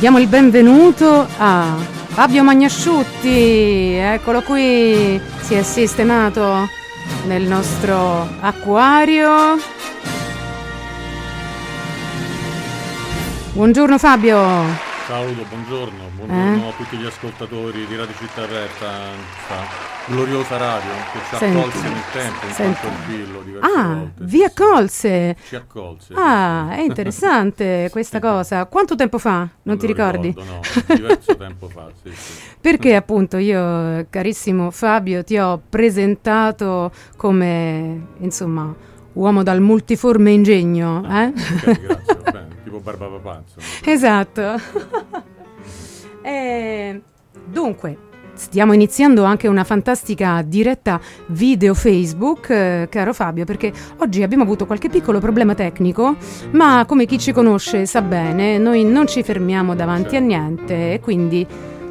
Diamo il benvenuto a Fabio Magnasciutti, eccolo qui, si è sistemato nel nostro acquario. Buongiorno Fabio. Saluto, buongiorno a tutti gli ascoltatori di Radio Città Aperta, questa gloriosa radio che ci accolse nel tempo, in quanto il Pillo diverse volte. Vi accolse? Ci accolse. È interessante questa cosa. Quanto tempo fa? Non ti ricordi? Ricordo, no, diverso tempo fa, sì. Perché appunto io, carissimo Fabio, ti ho presentato come, insomma, uomo dal multiforme ingegno, Okay, grazie, va bene, tipo Barbapapà, insomma. Esatto. Dunque, stiamo iniziando anche una fantastica diretta video Facebook, caro Fabio, perché oggi abbiamo avuto qualche piccolo problema tecnico, ma come chi ci conosce sa bene, noi non ci fermiamo davanti a niente e quindi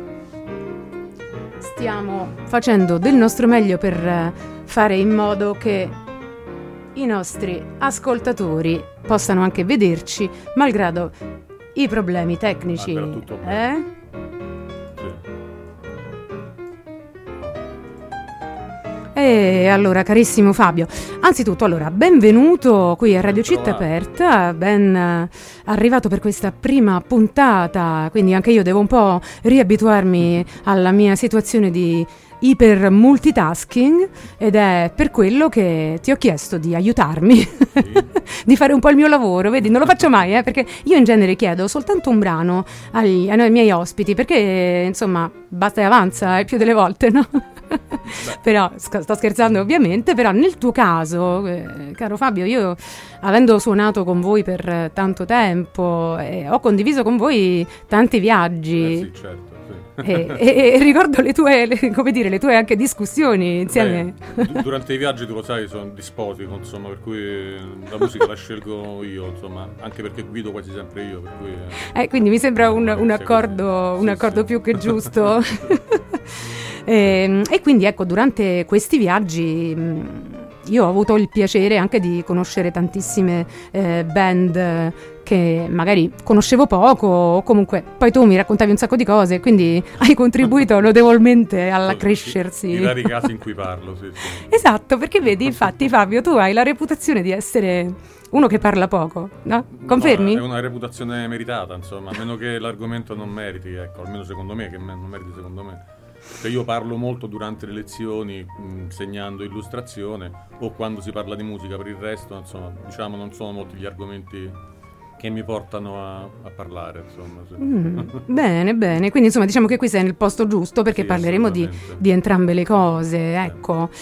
stiamo facendo del nostro meglio per fare in modo che i nostri ascoltatori possano anche vederci, malgrado i problemi tecnici. Però tutto bene. E allora, carissimo Fabio, anzitutto, benvenuto qui a Radio Città Aperta, ben arrivato per questa prima puntata, quindi anche io devo un po' riabituarmi alla mia situazione di iper multitasking ed è per quello che ti ho chiesto di aiutarmi, sì. Di fare un po' il mio lavoro, vedi, non lo faccio mai, perché io in genere chiedo soltanto un brano ai miei ospiti, perché insomma basta e avanza più delle volte, no? Però sto scherzando ovviamente, però nel tuo caso, caro Fabio, io avendo suonato con voi per tanto tempo ho condiviso con voi tanti viaggi. Sì, certo. E ricordo le tue anche discussioni insieme. Durante i viaggi, tu lo sai, sono dispotico, insomma, per cui la musica la scelgo io, insomma, anche perché guido quasi sempre io, per cui quindi mi sembra un accordo più che giusto. E quindi ecco, durante questi viaggi io ho avuto il piacere anche di conoscere tantissime band che magari conoscevo poco, o comunque poi tu mi raccontavi un sacco di cose, quindi hai contribuito notevolmente all'accrescersi. I vari casi in cui parlo, sì. Esatto, perché vedi, infatti Fabio, tu hai la reputazione di essere uno che parla poco, no? Confermi? No, è una reputazione meritata, insomma, a meno che l'argomento non meriti, ecco, almeno secondo me, che non meriti secondo me. Cioè io parlo molto durante le lezioni, insegnando illustrazione, o quando si parla di musica. Per il resto, insomma, diciamo, non sono molti gli argomenti che mi portano a parlare, insomma. Sì. Bene, quindi insomma diciamo che qui sei nel posto giusto, perché sì, parleremo di entrambe le cose, ecco.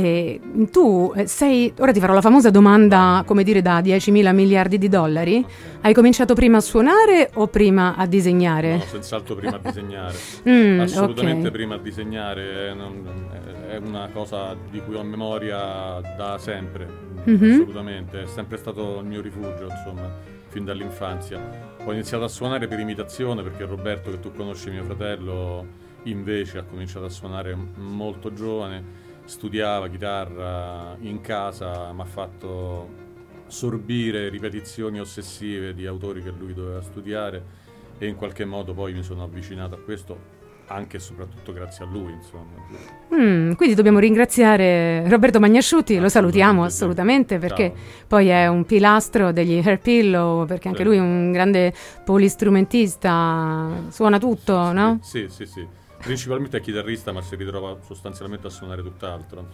Tu sei, ora ti farò la famosa domanda, come dire, da 10.000 miliardi di dollari. Okay. Hai cominciato prima a suonare o prima a disegnare? No, senz'altro prima a disegnare. Assolutamente okay. Prima a disegnare, è una cosa di cui ho memoria da sempre, assolutamente, è sempre stato il mio rifugio, insomma, fin dall'infanzia. Ho iniziato a suonare per imitazione, perché Roberto, che tu conosci, mio fratello, invece ha cominciato a suonare molto giovane, studiava chitarra in casa, mi ha fatto sorbire ripetizioni ossessive di autori che lui doveva studiare e in qualche modo poi mi sono avvicinato a questo, anche e soprattutto grazie a lui, insomma. Quindi dobbiamo ringraziare Roberto Magnasciutti, lo salutiamo assolutamente, perché poi è un pilastro degli Hairpillow, perché anche lui è un grande polistrumentista, suona tutto, sì, no? Sì. Principalmente è chitarrista, ma si ritrova sostanzialmente a suonare tutt'altro.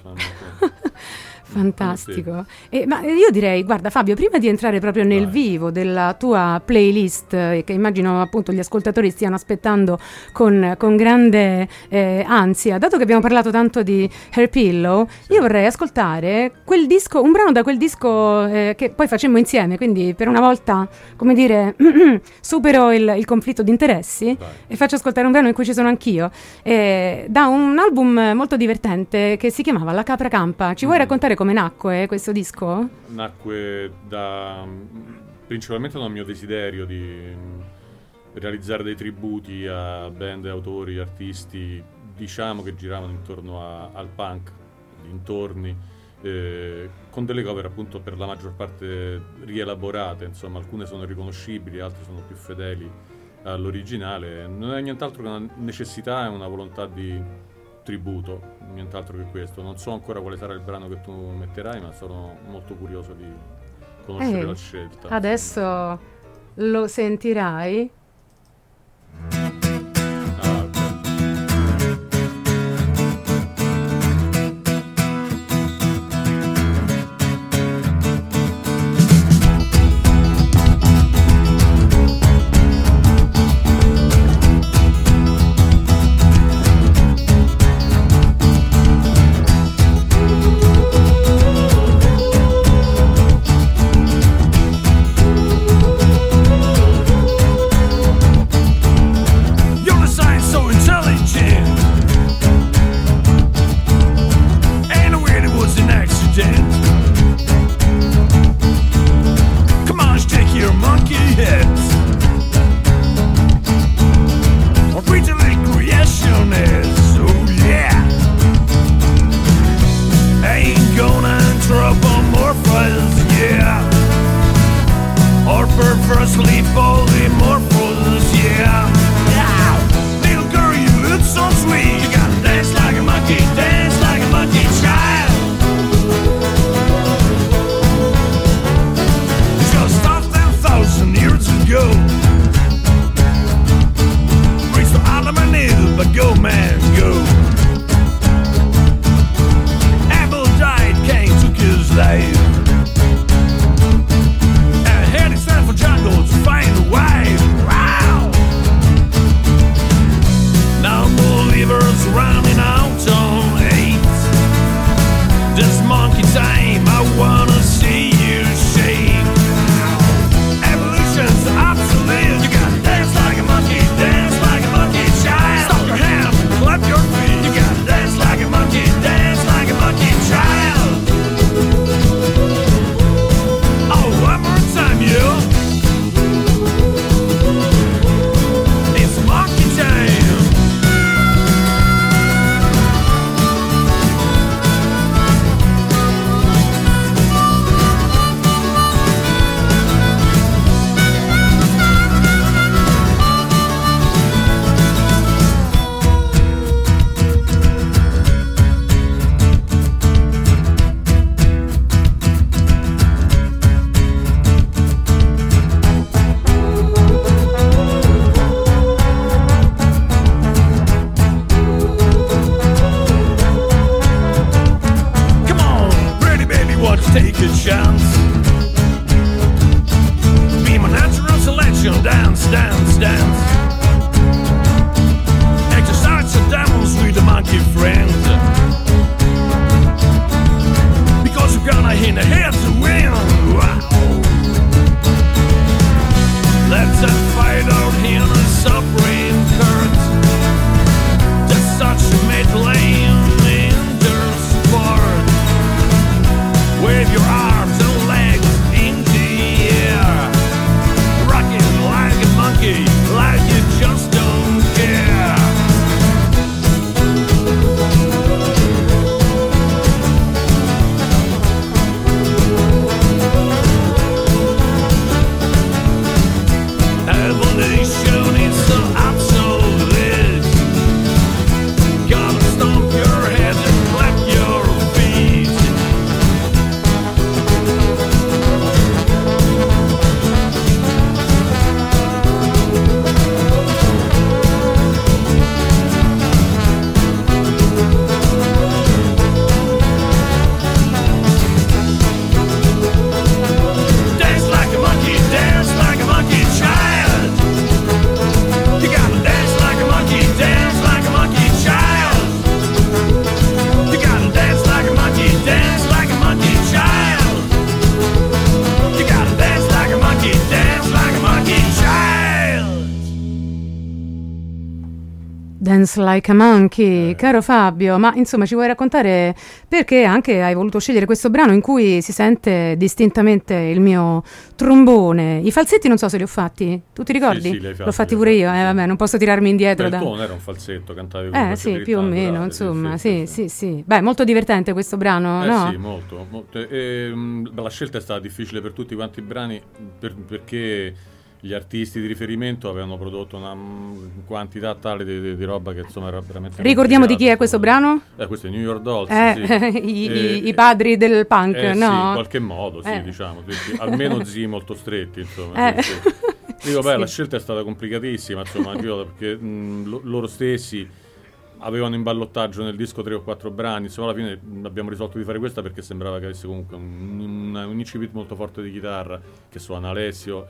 Fantastico. Ma io direi, guarda Fabio, prima di entrare proprio nel vivo della tua playlist, che immagino appunto gli ascoltatori stiano aspettando con grande ansia, dato che abbiamo parlato tanto di Hairpillow, io vorrei ascoltare quel disco, un brano da quel disco che poi facemmo insieme, quindi per una volta, come dire, supero il conflitto di interessi e faccio ascoltare un brano in cui ci sono anch'io. Da un album molto divertente che si chiamava La Capra Campa. Ci vuoi raccontare come nacque questo disco? Nacque principalmente dal mio desiderio di realizzare dei tributi a band, autori, artisti, diciamo, che giravano intorno al punk, dintorni, con delle cover appunto per la maggior parte rielaborate, insomma, alcune sono riconoscibili, altre sono più fedeli all'originale. Non è nient'altro che una necessità e una volontà di tributo, nient'altro che questo. Non so ancora quale sarà il brano che tu metterai, ma sono molto curioso di conoscere la scelta. Adesso lo sentirai. Dance Like a Monkey, caro Fabio, ma insomma ci vuoi raccontare perché anche hai voluto scegliere questo brano in cui si sente distintamente il mio trombone? I falsetti non so se li ho fatti, tu ti ricordi? Sì, li hai fatti, l'ho fatti pure io, vabbè, non posso tirarmi indietro. Beh, il tuo non era un falsetto, cantavi con sì, più o meno, insomma, sì. Beh, molto divertente questo brano, no? Sì, molto. La scelta è stata difficile per tutti quanti i brani perché gli artisti di riferimento avevano prodotto una quantità tale di roba che insomma era veramente... Ricordiamo di chi è questo brano? Questo è New York Dolls, i padri del punk, no? Sì, in qualche modo, sì, diciamo, sì. Almeno zii molto stretti, insomma. Sì. Dico, la scelta è stata complicatissima, insomma, perché loro stessi avevano in ballottaggio nel disco 3 o 4 brani, insomma alla fine abbiamo risolto di fare questa perché sembrava che avesse comunque un incipit molto forte di chitarra che suona Alessio,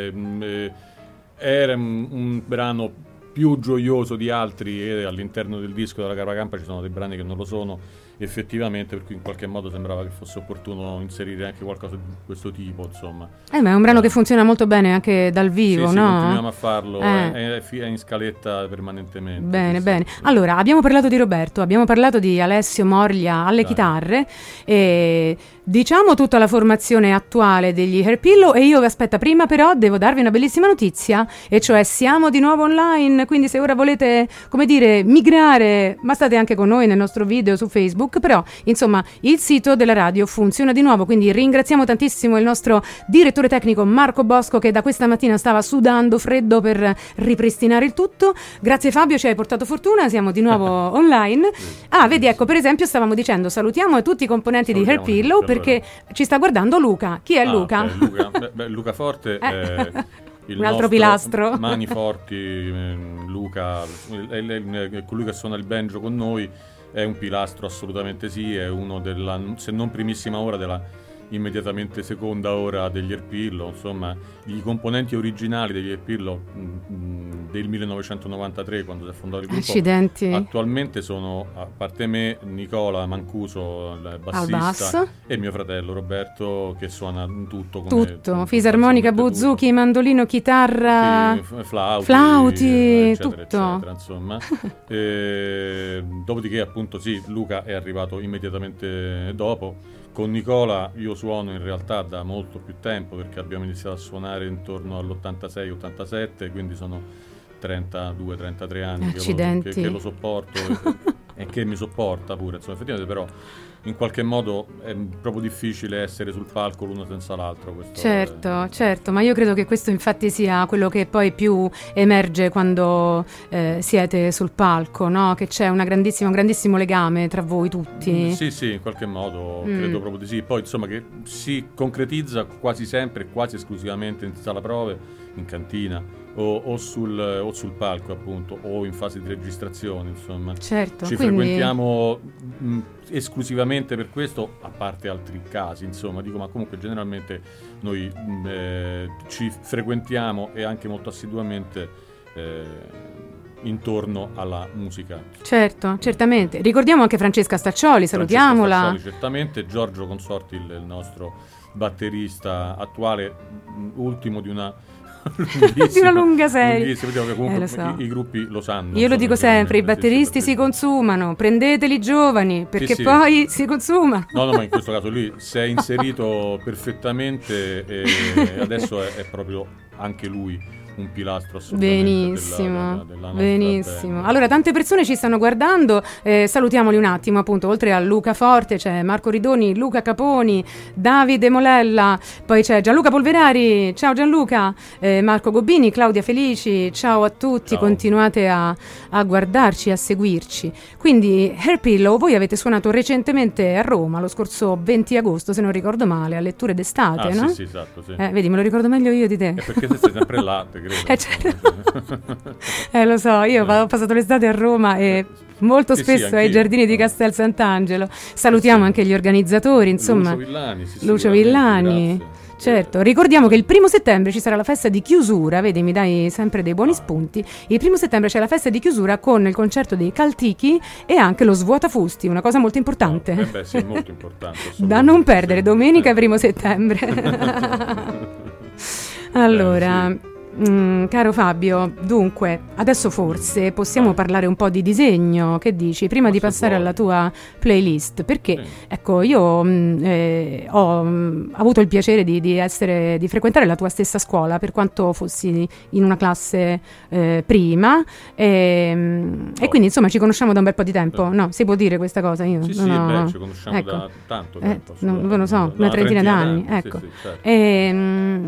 era un brano più gioioso di altri e all'interno del disco della Carvacampa ci sono dei brani che non lo sono effettivamente, per cui in qualche modo sembrava che fosse opportuno inserire anche qualcosa di questo tipo, insomma. Ma è un brano che funziona molto bene anche dal vivo, sì, no? Continuiamo a farlo, è in scaletta permanentemente. Bene. Allora, abbiamo parlato di Roberto, abbiamo parlato di Alessio Morlia alle chitarre, e diciamo tutta la formazione attuale degli Hairpillow, e io aspetta, prima però devo darvi una bellissima notizia, e cioè siamo di nuovo online, quindi se ora volete, come dire, migrare, ma state anche con noi nel nostro video su Facebook, però insomma il sito della radio funziona di nuovo, quindi ringraziamo tantissimo il nostro direttore tecnico Marco Bosco che da questa mattina stava sudando freddo per ripristinare il tutto. Grazie Fabio, ci hai portato fortuna, siamo di nuovo online. Vedi, ecco, per esempio stavamo dicendo salutiamo tutti i componenti di Hairpillow perché ci sta guardando Luca. Chi è Luca? Luca Forte è il un altro pilastro. Mani forti. Luca è colui che suona il banjo con noi, è un pilastro, assolutamente sì, è uno della, se non primissima ora, della immediatamente seconda ora degli Hairpillow. Insomma, i componenti originali degli Hairpillow del 1993, quando si è fondato il gruppo, accidenti, attualmente sono, a parte me, Nicola Mancuso, il bassista, e mio fratello Roberto che suona tutto, fisarmonica, buzuki, mandolino, chitarra, flauti, eccetera, tutto, eccetera, insomma. Dopodiché appunto sì, Luca è arrivato immediatamente dopo. Con Nicola io suono in realtà da molto più tempo, perché abbiamo iniziato a suonare intorno all'86-87, quindi sono 32-33 anni che lo sopporto e che mi sopporta pure, insomma, effettivamente. Però in qualche modo è proprio difficile essere sul palco l'uno senza l'altro. Certo, ma io credo che questo infatti sia quello che poi più emerge quando siete sul palco, no? Che c'è un grandissimo legame tra voi tutti. Sì, in qualche modo credo proprio di sì. Poi insomma che si concretizza quasi sempre, quasi esclusivamente in sala prove, in cantina o sul palco appunto, o in fase di registrazione, insomma. Certo, ci frequentiamo esclusivamente per questo, a parte altri casi, insomma, dico, ma comunque generalmente noi ci frequentiamo, e anche molto assiduamente, intorno alla musica. Certo, certamente. Ricordiamo anche Francesca Staccioli, salutiamola. Francesca Staccioli, certamente. Giorgio Consorti, il nostro batterista attuale, ultimo di una di una lunga serie. Comunque i gruppi lo sanno. Io lo dico sempre, i batteristi si consumano, prendeteli giovani, perché poi si consuma. No, ma in questo caso lui si è inserito perfettamente, e adesso è proprio anche lui un pilastro assolutamente della benissimo. band. Allora, tante persone ci stanno guardando, salutiamoli un attimo, appunto, oltre a Luca Forte c'è Marco Ridoni, Luca Caponi, Davide Molella, poi c'è Gianluca Polverari, ciao Gianluca, Marco Gobbini, Claudia Felici, ciao a tutti, ciao. Continuate a guardarci, a seguirci. Quindi Hairpillow, voi avete suonato recentemente a Roma lo scorso 20 agosto, se non ricordo male, a Letture d'estate, no? Sì, esatto, sì. Vedi, me lo ricordo meglio io di te. È perché sei sempre là, lo so, io ho passato l'estate a Roma e molto spesso ai giardini di Castel Sant'Angelo. Salutiamo anche gli organizzatori, insomma, Lucio Villani. Certo, ricordiamo che il 1° settembre ci sarà la festa di chiusura, vedi, mi dai sempre dei buoni spunti. Il 1° settembre c'è la festa di chiusura con il concerto dei Caltichi e anche lo Svuotafusti, una cosa molto importante. Sì, molto importante. Da non perdere, domenica 1° settembre. Allora, caro Fabio, dunque, adesso forse possiamo parlare un po' di disegno, che dici? Prima di passare alla tua playlist, perché ecco, io ho avuto il piacere di frequentare la tua stessa scuola, per quanto fossi in una classe prima, e quindi insomma ci conosciamo da un bel po' di tempo, no? Si può dire questa cosa? Io ci conosciamo da tanto tempo, non lo so, una trentina d'anni, ecco. Certo.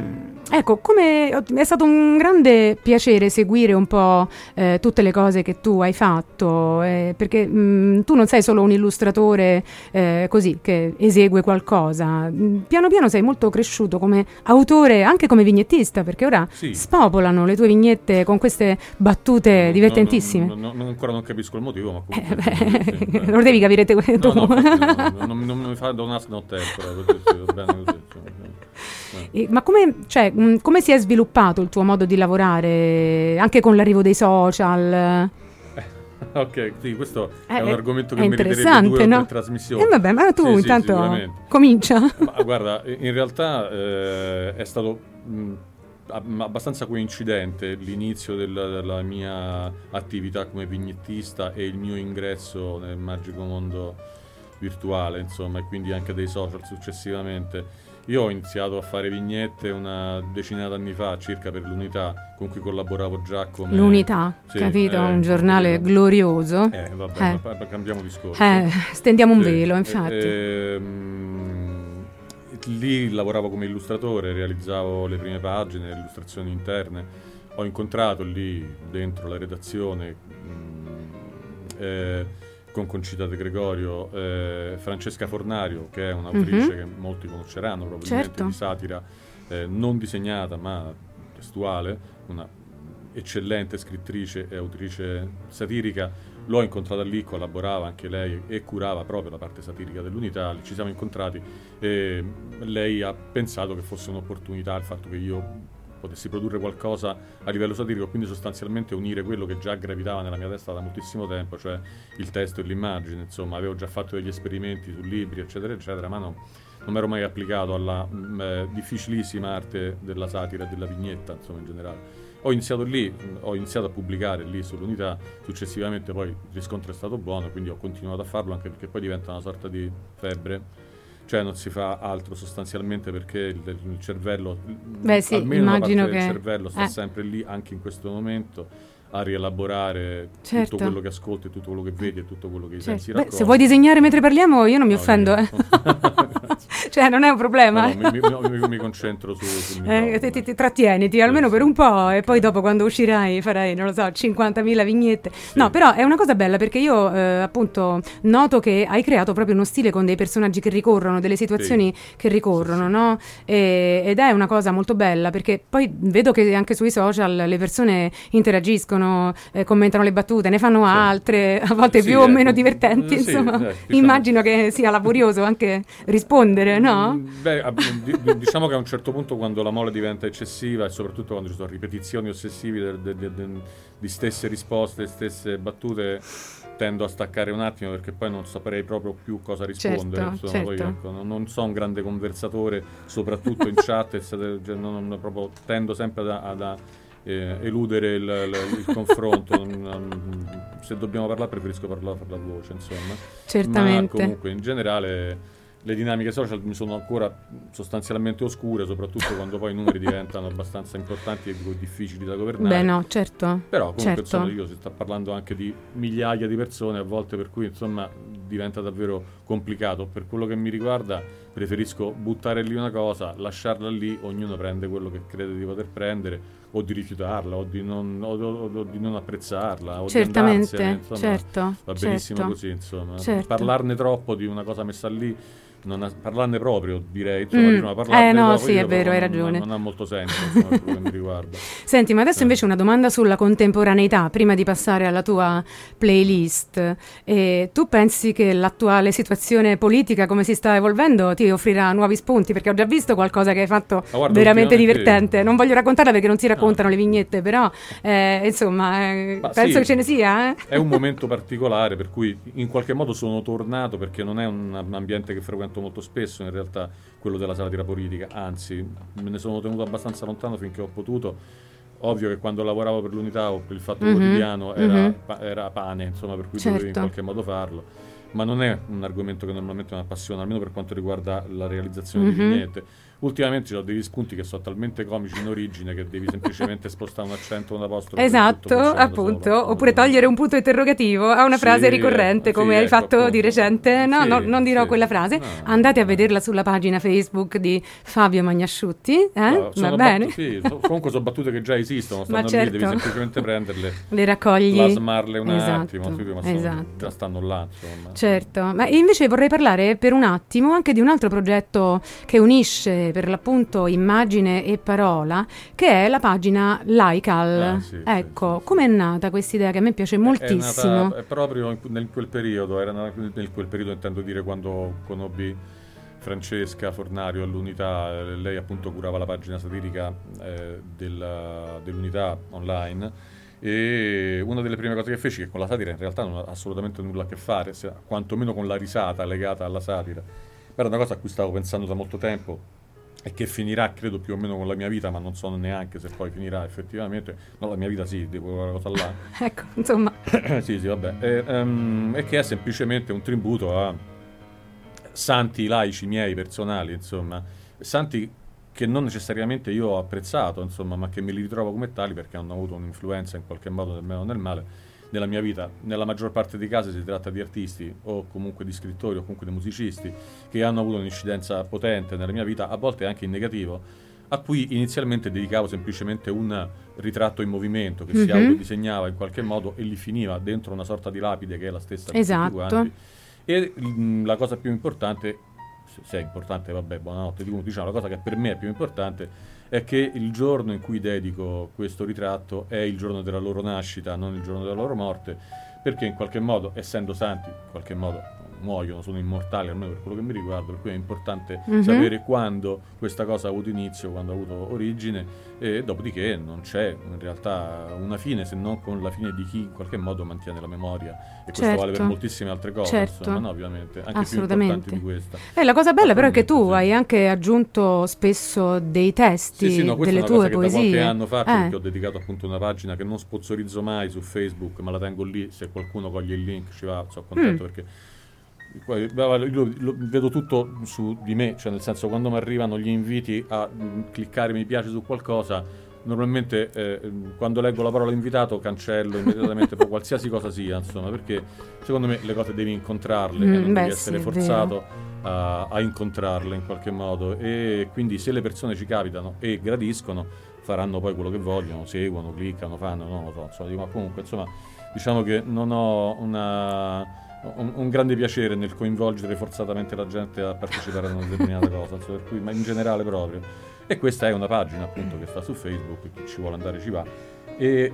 Ecco, è stato un grande piacere seguire un po' tutte le cose che tu hai fatto, perché tu non sei solo un illustratore così che esegue qualcosa, piano piano sei molto cresciuto come autore, anche come vignettista, perché ora spopolano le tue vignette con queste battute divertentissime. Ancora non capisco il motivo, ma comunque lo devi capire tu. Non mi fa da un asno a tempora, va bene così. Ma come si è sviluppato il tuo modo di lavorare anche con l'arrivo dei social? Ok, sì, questo è un argomento che meriterebbe 2 o 3 no? trasmissioni. Vabbè, ma tu intanto comincia. Ma guarda, in realtà è stato abbastanza coincidente l'inizio della mia attività come vignettista e il mio ingresso nel magico mondo virtuale, insomma, e quindi anche dei social successivamente. Io ho iniziato a fare vignette una decina d'anni fa, circa, per l'Unità, con cui collaboravo già come... L'Unità, capito? Un giornale glorioso. Vabbè, cambiamo discorso. Stendiamo un velo, infatti. Lì lavoravo come illustratore, realizzavo le prime pagine, le illustrazioni interne. Ho incontrato lì dentro la redazione... con Concita De Gregorio, Francesca Fornario, che è un'autrice che molti conosceranno probabilmente, di satira non disegnata ma testuale, una eccellente scrittrice e autrice satirica. L'ho incontrata lì, collaborava anche lei e curava proprio la parte satirica dell'Unità. Ci siamo incontrati e lei ha pensato che fosse un'opportunità il fatto che io potessi produrre qualcosa a livello satirico, quindi sostanzialmente unire quello che già gravitava nella mia testa da moltissimo tempo, cioè il testo e l'immagine. Insomma, avevo già fatto degli esperimenti su libri, eccetera, eccetera, ma non mi ero mai applicato alla difficilissima arte della satira e della vignetta, insomma, in generale. Ho iniziato a pubblicare lì sull'Unità, successivamente poi il riscontro è stato buono, quindi ho continuato a farlo, anche perché poi diventa una sorta di febbre. Cioè non si fa altro sostanzialmente, perché il cervello, almeno una parte del cervello sta sempre lì, anche in questo momento, a rielaborare tutto quello che ascolti, tutto quello che vedi e tutto quello che i sensi raccolgono. Se vuoi disegnare mentre parliamo io non mi offendo. Cioè non è un problema. No, mi concentro sul microfono. Ti trattieniti almeno per un po' e poi dopo, quando uscirai, farai, non lo so, 50.000 vignette. No, però è una cosa bella, perché io appunto noto che hai creato proprio uno stile con dei personaggi che ricorrono, delle situazioni che ricorrono, no? Ed è una cosa molto bella, perché poi vedo che anche sui social le persone interagiscono, commentano le battute, ne fanno altre, a volte più o meno divertenti, insomma. Immagino che sia laborioso anche rispondere, no? Diciamo che a un certo punto, quando la mole diventa eccessiva e soprattutto quando ci sono ripetizioni ossessive di stesse risposte, stesse battute, tendo a staccare un attimo, perché poi non saprei proprio più cosa rispondere. Poi, ecco, non sono un grande conversatore, soprattutto in chat, proprio tendo sempre ad eludere il confronto. Se dobbiamo parlare, preferisco parlare per la voce, insomma. Certamente. Ma comunque in generale le dinamiche social mi sono ancora sostanzialmente oscure, soprattutto quando poi i numeri diventano abbastanza importanti e difficili da governare. Beh, no, certo. Però comunque insomma, si sta parlando anche di migliaia di persone a volte, per cui insomma diventa davvero complicato. Per quello che mi riguarda, preferisco buttare lì una cosa, lasciarla lì, ognuno prende quello che crede di poter prendere, o di rifiutarla, o di non apprezzarla, o certamente, di andarsene, insomma, va benissimo così, insomma. Parlarne troppo di una cosa messa lì, parlarne proprio, direi, insomma, parlarne no, proprio, sì, è vero, hai ragione. Non ha molto senso, insomma, per quello che mi riguarda. Senti, ma adesso invece una domanda sulla contemporaneità, prima di passare alla tua playlist. Tu pensi che l'attuale situazione politica, come si sta evolvendo, ti offrirà nuovi spunti? Perché ho già visto qualcosa che hai fatto veramente divertente. Non voglio raccontarla perché non si raccontano le vignette, però insomma, penso che ce ne sia. È un momento particolare, per cui in qualche modo sono tornato, perché non è un ambiente che frequento molto spesso, in realtà, quello della satira politica, anzi me ne sono tenuto abbastanza lontano finché ho potuto. Ovvio che quando lavoravo per l'Unità o per il Fatto Quotidiano era pane, insomma, per cui dovevi in qualche modo farlo, ma non è un argomento che normalmente mi appassiona, almeno per quanto riguarda la realizzazione di vignette. ultimamente ho degli spunti che sono talmente comici in origine che devi semplicemente spostare un accento, un apostrofo. Esatto, appunto, oppure togliere un punto interrogativo a una frase ricorrente, come hai fatto appunto di recente. No, non dirò quella frase. Andate a vederla sulla pagina Facebook di Fabio Magnasciutti, va bene? Comunque sono battute che già esistono, stanno lì, devi semplicemente prenderle, le raccogli, plasmarle un attimo, già stanno là, insomma. Certo, ma invece vorrei parlare per un attimo anche di un altro progetto che unisce per l'appunto immagine e parola, che è la pagina Laical. Ecco, com'è nata questa idea che a me piace moltissimo? È proprio in quel periodo, nel quel periodo intendo dire quando conobbi Francesca Fornario all'Unità. Lei appunto curava la pagina satirica dell'Unità online, e una delle prime cose che feci, che con la satira in realtà non ha assolutamente nulla a che fare, quantomeno con la risata legata alla satira, era una cosa a cui stavo pensando da molto tempo e che finirà credo più o meno con la mia vita, ma non so neanche se poi finirà effettivamente. No, la mia vita sì, devo quella cosa là. Ecco, insomma. sì, vabbè. E che è semplicemente un tributo a santi laici miei personali, insomma, santi che non necessariamente io ho apprezzato, insomma, ma che me li ritrovo come tali perché hanno avuto un'influenza in qualche modo, nel bene o nel male, nella mia vita. Nella maggior parte dei casi si tratta di artisti o comunque di scrittori o comunque di musicisti che hanno avuto un'incidenza potente nella mia vita, a volte anche in negativo, a cui inizialmente dedicavo semplicemente un ritratto in movimento che si autodisegnava in qualche modo e li finiva dentro una sorta di lapide che è la stessa di tutti quanti. E la cosa più importante, se è importante, vabbè, buonanotte, diciamo, la cosa che per me è più importante è che il giorno in cui dedico questo ritratto è il giorno della loro nascita, non il giorno della loro morte, perché in qualche modo, essendo santi, in qualche modo muoiono, sono immortali, almeno per quello che mi riguarda, per cui è importante sapere quando questa cosa ha avuto inizio, quando ha avuto origine, e dopodiché non c'è in realtà una fine se non con la fine di chi in qualche modo mantiene la memoria, e questo vale per moltissime altre cose, insomma, no, ovviamente, anche più importanti di questa. La cosa bella però è che tu hai anche aggiunto spesso dei testi delle tue poesie. Che da qualche anno faccio, perché ho dedicato appunto una pagina che non sponsorizzo mai su Facebook, ma la tengo lì, se qualcuno coglie il link ci va, sono contento perché io vedo tutto su di me, cioè nel senso, quando mi arrivano gli inviti a cliccare mi piace su qualcosa, normalmente quando leggo la parola invitato cancello immediatamente qualsiasi cosa sia, insomma, perché secondo me le cose devi incontrarle e non devi essere forzato a incontrarle in qualche modo, e quindi se le persone ci capitano e gradiscono faranno poi quello che vogliono, seguono, cliccano, fanno, non lo so, insomma, ma comunque insomma diciamo che non ho un grande piacere nel coinvolgere forzatamente la gente a partecipare a una determinata cosa, per cui, ma in generale proprio. E questa è una pagina appunto che sta su Facebook, chi ci vuole andare ci va, e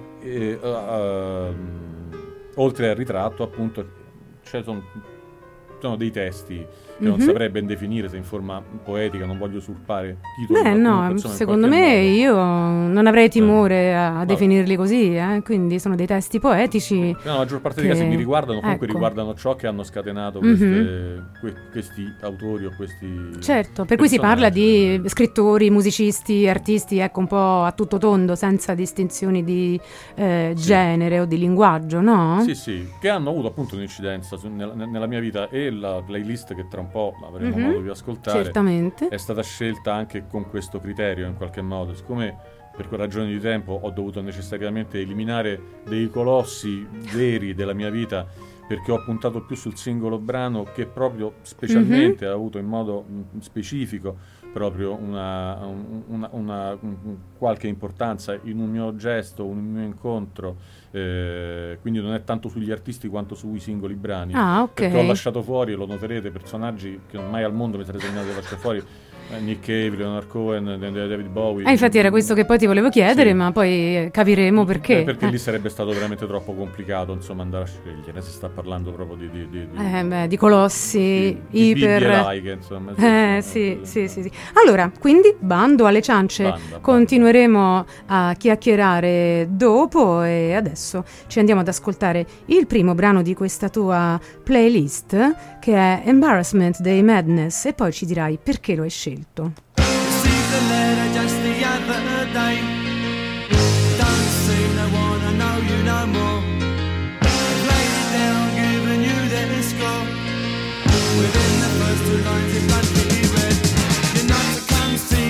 oltre al ritratto appunto sono dei testi che non saprei ben definire se in forma poetica, non voglio usurpare titoli. No, insomma, secondo me modo, io non avrei timore a definirli così, quindi sono dei testi poetici. La maggior parte dei casi mi riguardano, comunque riguardano ciò che hanno scatenato questi autori o questi Certo, per cui si parla di scrittori, musicisti, artisti, ecco, un po' a tutto tondo, senza distinzioni di genere o di linguaggio, no? Sì, che hanno avuto appunto un'incidenza nella mia vita, e la playlist che tra un po' avremo modo di ascoltare è stata scelta anche con questo criterio in qualche modo, siccome per ragioni di tempo ho dovuto necessariamente eliminare dei colossi veri della mia vita, perché ho puntato più sul singolo brano che proprio specialmente ha avuto in modo specifico proprio una qualche importanza in un mio gesto, un mio incontro, quindi non è tanto sugli artisti quanto sui singoli brani, perché ho lasciato fuori, e lo noterete, personaggi che mai al mondo mi sarei sognato di lasciare fuori, Nick Cave, Leonard Cohen, David Bowie. Infatti era questo che poi ti volevo chiedere, ma poi capiremo perché. Perché lì sarebbe stato veramente troppo complicato, insomma, andare a scegliere. Si sta parlando proprio di colossi iper. Di laiche, insomma. Sì. Allora, quindi bando alle ciance. Continueremo a chiacchierare dopo, e adesso ci andiamo ad ascoltare il primo brano di questa tua playlist, che è Embarrassment dei Madness, e poi ci dirai perché lo hai scelto. Received a letter just the other day. Don't seem to wanna know you no more. I've laid it down, given you the score. Within the first two lines it must be read. You're not to come see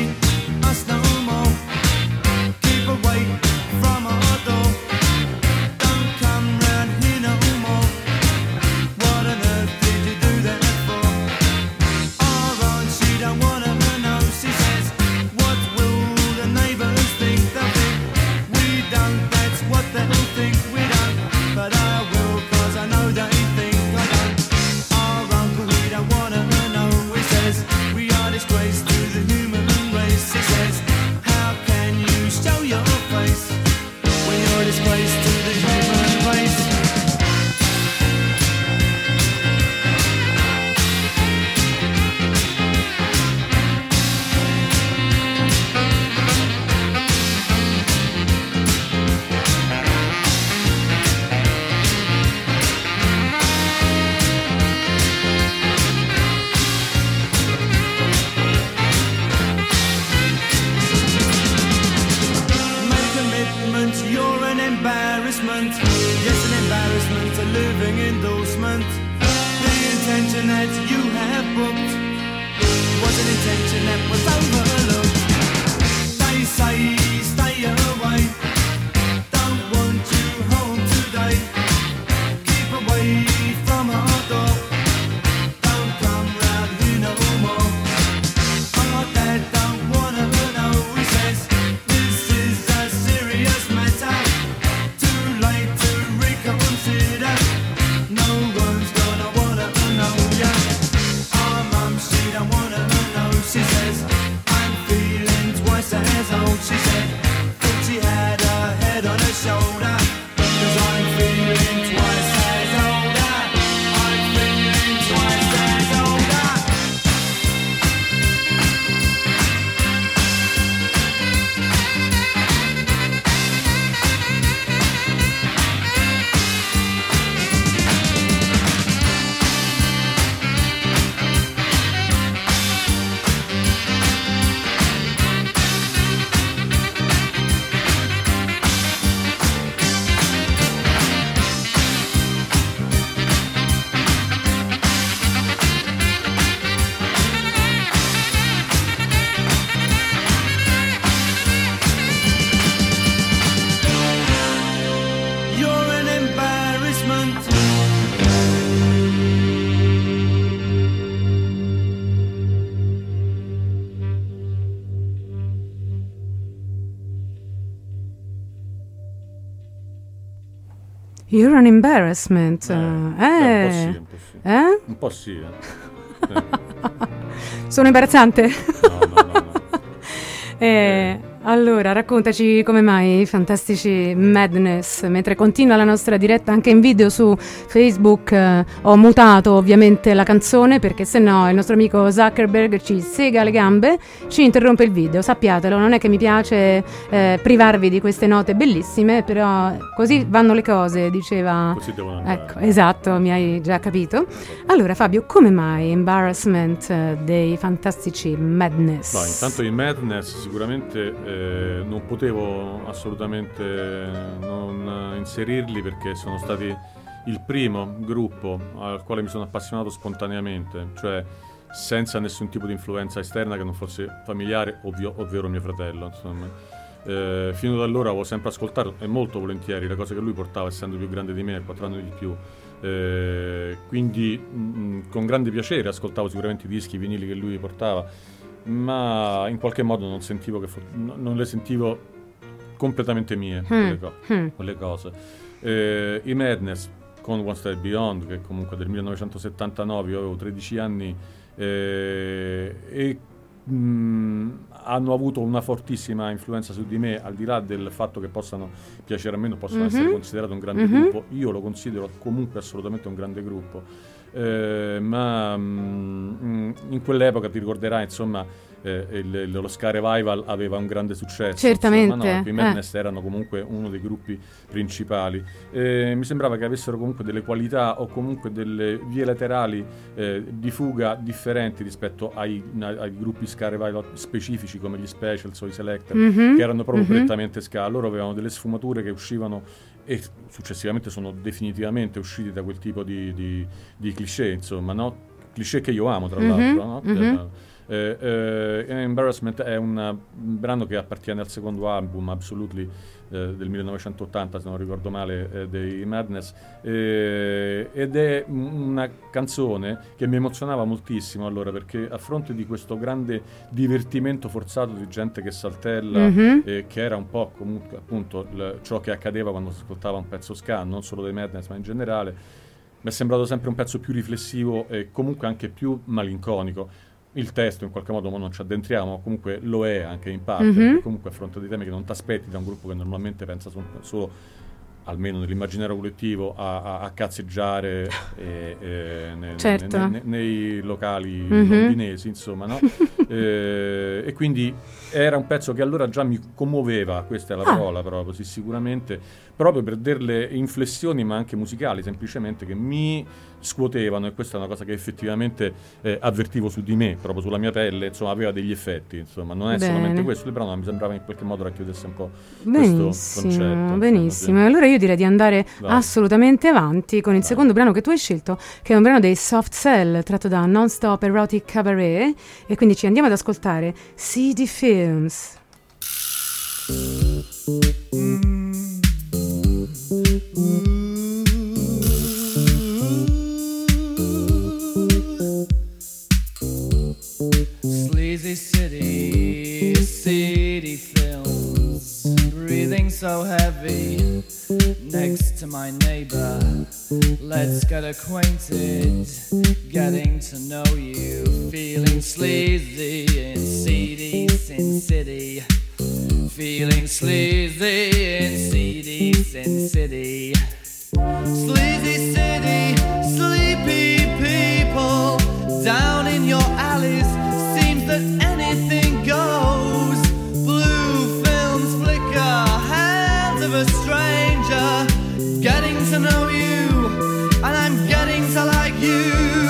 embarrassment. Yes, an embarrassment, a living endorsement. The intention that you have booked was an intention that was overlooked. They say stay away, don't want you home today. Keep away from our door, don't come round here no more. Our dad don't wanna know, he says this is a serious matter. Too late to reconsider, no one's gonna wanna know ya. Our mum, she don't wanna know, she says I'm feeling twice as old. She said thought she had her head on her shoulder, 'cause I'm feeling twice as older. I'm feeling twice as older. You're an embarrassment. You're an embarrassment. Un po' sì, un po' sì. Un po' sì, Sono imbarazzante? No. Allora, raccontaci come mai Fantastici Madness. Mentre continua la nostra diretta anche in video su Facebook, ho mutato ovviamente la canzone perché sennò il nostro amico Zuckerberg ci sega le gambe, ci interrompe il video, sappiatelo. Non è che mi piace privarvi di queste note bellissime, però così vanno le cose, diceva. Così devono andare. Ecco, esatto, mi hai già capito. Allora Fabio, come mai Embarrassment dei Fantastici Madness? No, intanto i Madness sicuramente non potevo assolutamente non inserirli perché sono stati il primo gruppo al quale mi sono appassionato spontaneamente, cioè senza nessun tipo di influenza esterna che non fosse familiare, ovvero mio fratello, insomma. Fino ad allora avevo sempre ascoltato e molto volentieri le cose che lui portava, essendo più grande di me, 4 anni di più. Quindi con grande piacere ascoltavo sicuramente i dischi, i vinili che lui portava, ma in qualche modo non sentivo non le sentivo completamente mie quelle cose. I Madness con One Step Beyond, che comunque del 1979, io avevo 13 anni, e hanno avuto una fortissima influenza su di me, al di là del fatto che possano piacere a me, non possono essere considerato un grande gruppo. Io lo considero comunque assolutamente un grande gruppo. Ma in quell'epoca ti ricorderai, insomma, lo Ska Revival aveva un grande successo, certamente, insomma, no? I Madness erano comunque uno dei gruppi principali. Mi sembrava che avessero comunque delle qualità o comunque delle vie laterali di fuga differenti rispetto ai gruppi Ska Revival specifici come gli Specials o i Selector, che erano proprio prettamente ska. Loro avevano delle sfumature che uscivano e successivamente sono definitivamente usciti da quel tipo di cliché, insomma, no? Cliché che io amo, tra l'altro, no? Embarrassment è un brano che appartiene al secondo album, Absolutely, del 1980, se non ricordo male, dei Madness, ed è una canzone che mi emozionava moltissimo allora, perché a fronte di questo grande divertimento forzato di gente che saltella, che era un po' comunque appunto ciò che accadeva quando si ascoltava un pezzo ska, non solo dei Madness ma in generale, mi è sembrato sempre un pezzo più riflessivo e comunque anche più malinconico. Il testo in qualche modo non ci addentriamo, comunque lo è anche in parte, perché comunque affronta dei temi che non ti aspetti da un gruppo che normalmente pensa solo, almeno nell'immaginario collettivo, a cazzeggiare certo. nei locali londinesi, insomma, no? e quindi era un pezzo che allora già mi commuoveva, questa è la parola proprio, sì, sicuramente, proprio per delle inflessioni ma anche musicali semplicemente che mi scuotevano, e questa è una cosa che effettivamente avvertivo su di me, proprio sulla mia pelle, insomma aveva degli effetti, insomma non è solamente questo il brano, ma mi sembrava in qualche modo racchiudesse un po' questo concetto. Benissimo, e allora io direi di andare assolutamente avanti con il secondo brano che tu hai scelto, che è un brano dei Soft Cell tratto da Non Stop Erotic Cabaret, e quindi ci andiamo ad ascoltare CD Films. Sleazy city, city films, breathing so heavy next to my neighbor. Let's get acquainted, getting to know you, feeling sleazy in seedy Sin City, feeling sleazy in seedy Sin City. Sleazy city, sleepy people down in your alleys, seems that anything goes. Blue films flicker, hands of a stranger, getting to know you, and I'm getting to like you.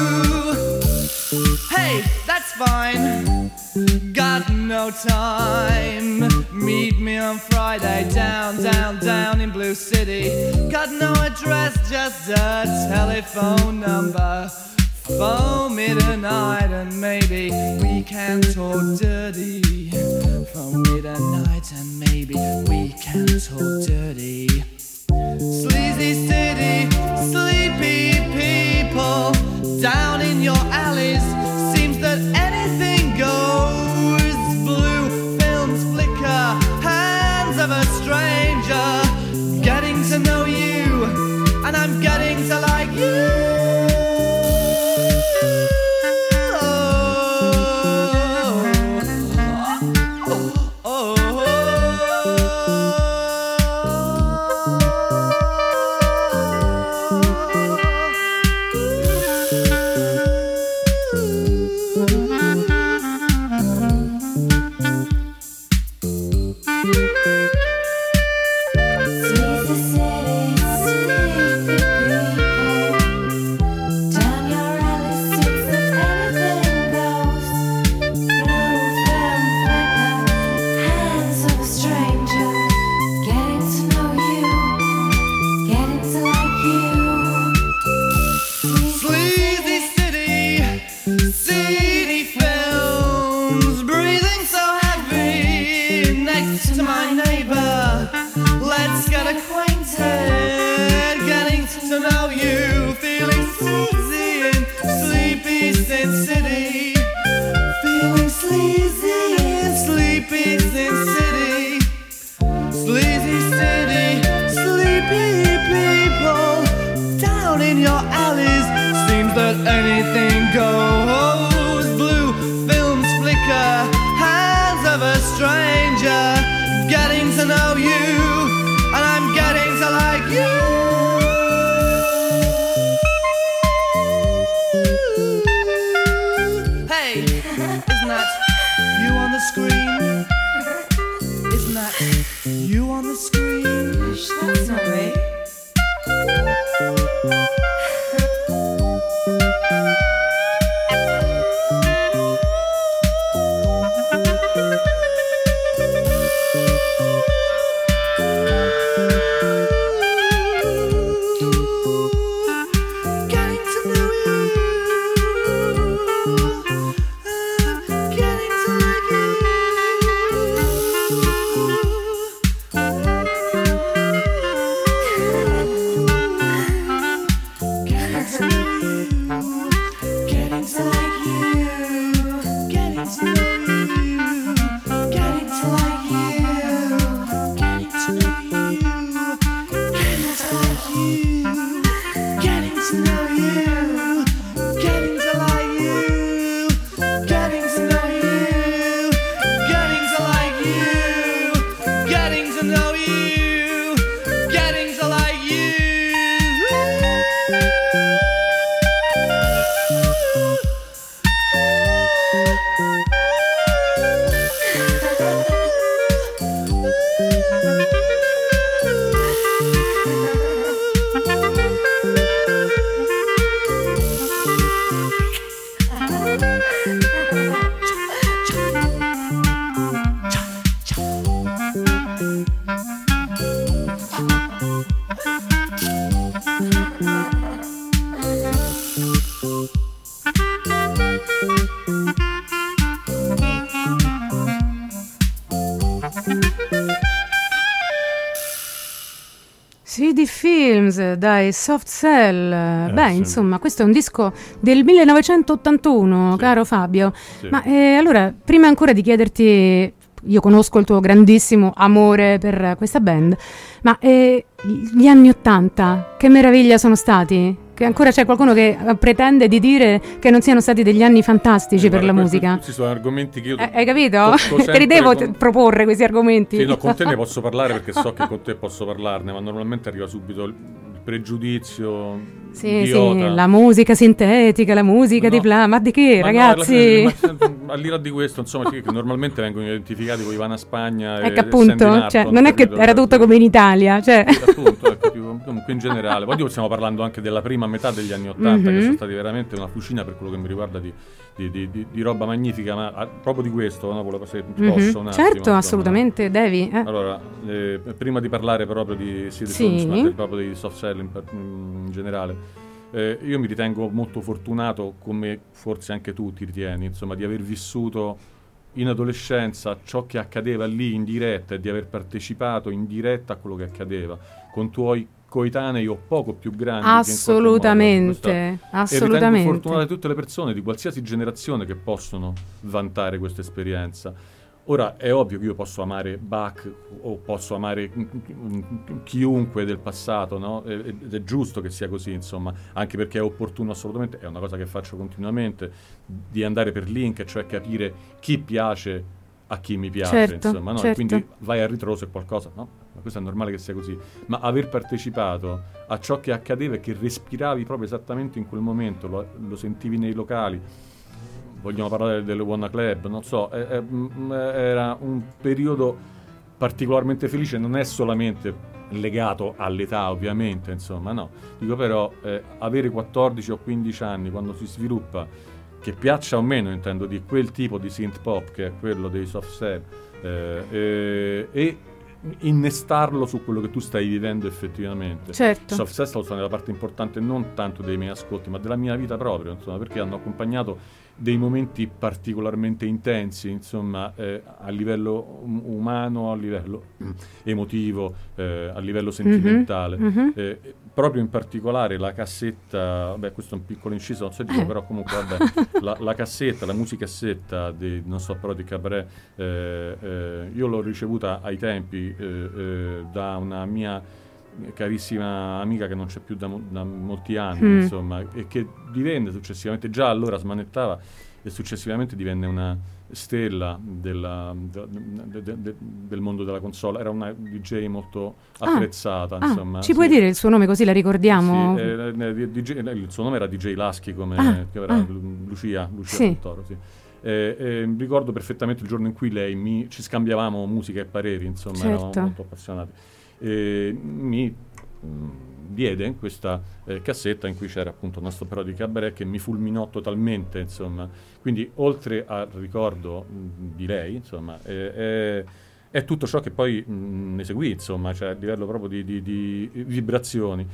Hey, that's fine, got no time. Meet me on Friday down, down, down in Blue City. Got no address, just a telephone number. Phone me tonight and maybe we can talk dirty. Phone me tonight and maybe we can talk dirty. Sleazy city, sleepy people down in your alleys, seems that anything goes. Blue films flicker, hands of a stranger, getting to know you, and I'm getting to like you. Anything goes. Blue films flicker, hands of a stranger, getting to know you, and I'm getting to like you. Hey, isn't that you on the screen? Isn't that you on the screen? That's not me. CD Films, dai, Soft Cell. Beh, sì. Insomma, questo è un disco del 1981, sì. Caro Fabio. Sì. Ma allora, prima ancora di chiederti, io conosco il tuo grandissimo amore per questa band, ma gli anni '80, che meraviglia sono stati? Che ancora c'è qualcuno che pretende di dire che non siano stati degli anni fantastici per la musica. Questi sono argomenti che io hai capito? Te li devo proporre questi argomenti. Sì, no, con te ne posso parlare perché so che con te posso parlarne, ma normalmente arriva subito il pregiudizio idiota. Sì, la musica sintetica, la musica di ma di che, ragazzi? Al di là di questo, insomma, che normalmente vengono identificati con Ivana Spagna e appunto, cioè, non è che era tutto come in Italia, cioè. Sì, appunto, comunque in generale. Poi stiamo parlando anche della prima metà degli anni '80, che sono stati veramente una fucina per quello che mi riguarda di roba magnifica, ma proprio di questo, no? Se posso un attimo, certo, assolutamente, devi. Allora, prima di parlare proprio di Films, ma proprio di Soft Cell in generale, io mi ritengo molto fortunato, come forse anche tu ti ritieni, insomma, di aver vissuto in adolescenza ciò che accadeva lì in diretta e di aver partecipato in diretta a quello che accadeva con tuoi coetanei o poco più grandi. Assolutamente, assolutamente. E ritengo fortunate tutte le persone di qualsiasi generazione che possono vantare questa esperienza. Ora è ovvio che io posso amare Bach o posso amare chiunque del passato, no? Ed è giusto che sia così, insomma, anche perché è opportuno assolutamente, è una cosa che faccio continuamente, di andare per link, cioè capire chi piace a chi mi piace, certo, insomma, no? Certo. E quindi vai a ritroso e qualcosa, no? Ma questo è normale che sia così, ma aver partecipato a ciò che accadeva e che respiravi proprio esattamente in quel momento, lo sentivi nei locali. Vogliamo parlare delle Wanna Club, non so, era un periodo particolarmente felice, non è solamente legato all'età ovviamente, insomma, no. Dico però, avere 14 o 15 anni quando si sviluppa, che piaccia o meno, intendo, di quel tipo di synth pop che è quello dei Soft Cell, e innestarlo su quello che tu stai vivendo effettivamente. Certo. Soft Cell sono nella parte importante non tanto dei miei ascolti, ma della mia vita proprio, insomma, perché hanno accompagnato dei momenti particolarmente intensi, insomma, a livello umano, a livello emotivo, a livello sentimentale. Proprio in particolare la cassetta, questo è un piccolo inciso, non so dire, però comunque la cassetta, la musicassetta di Non so però di Cabaret, io l'ho ricevuta ai tempi da una mia carissima amica che non c'è più da molti anni, insomma, e che divenne successivamente, già allora smanettava e successivamente divenne una stella del mondo della console. Era una DJ molto apprezzata, insomma. Ci puoi dire il suo nome così la ricordiamo? Sì, il suo nome era DJ Laschi, come che era Lucia Toro, sì. Ricordo perfettamente il giorno in cui lei ci scambiavamo musica e pareri, insomma, certo. Eravamo molto appassionati. Mi diede questa cassetta in cui c'era appunto il nostro però di Cabaret, che mi fulminò totalmente, insomma. Quindi oltre al ricordo di lei, insomma, è tutto ciò che poi ne seguì, insomma, cioè a livello proprio di vibrazioni.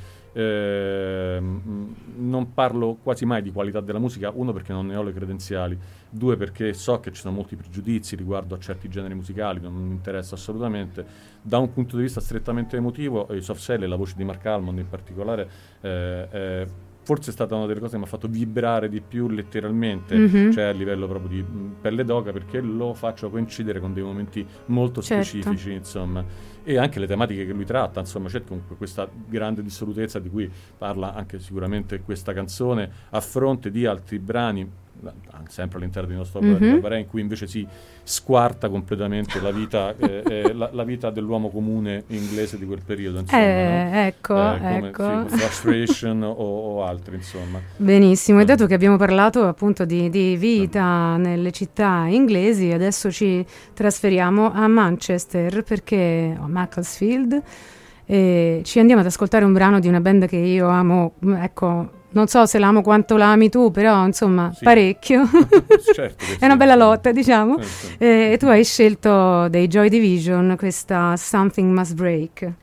Non parlo quasi mai di qualità della musica, uno perché non ne ho le credenziali, due perché so che ci sono molti pregiudizi riguardo a certi generi musicali, non mi interessa assolutamente. Da un punto di vista strettamente emotivo, i Soft Cell e la voce di Mark Almond in particolare forse è stata una delle cose che mi ha fatto vibrare di più letteralmente, cioè a livello proprio di pelle d'oca, perché lo faccio coincidere con dei momenti molto specifici, insomma, e anche le tematiche che lui tratta, insomma, c'è comunque questa grande dissolutezza di cui parla anche sicuramente questa canzone, a fronte di altri brani sempre all'interno di nostro Cabaret, in cui invece si squarta completamente la vita la vita dell'uomo comune inglese di quel periodo, insomma, ecco. Sì, Frustration o altri, insomma. Benissimo, e dato che abbiamo parlato appunto di vita nelle città inglesi, adesso ci trasferiamo a Manchester, perché a Macclesfield, e ci andiamo ad ascoltare un brano di una band che io amo, ecco. Non so se l'amo quanto la ami tu, però insomma sì. Parecchio. Certo è una bella lotta, diciamo. E tu hai scelto dei Joy Division questa Something Must Break.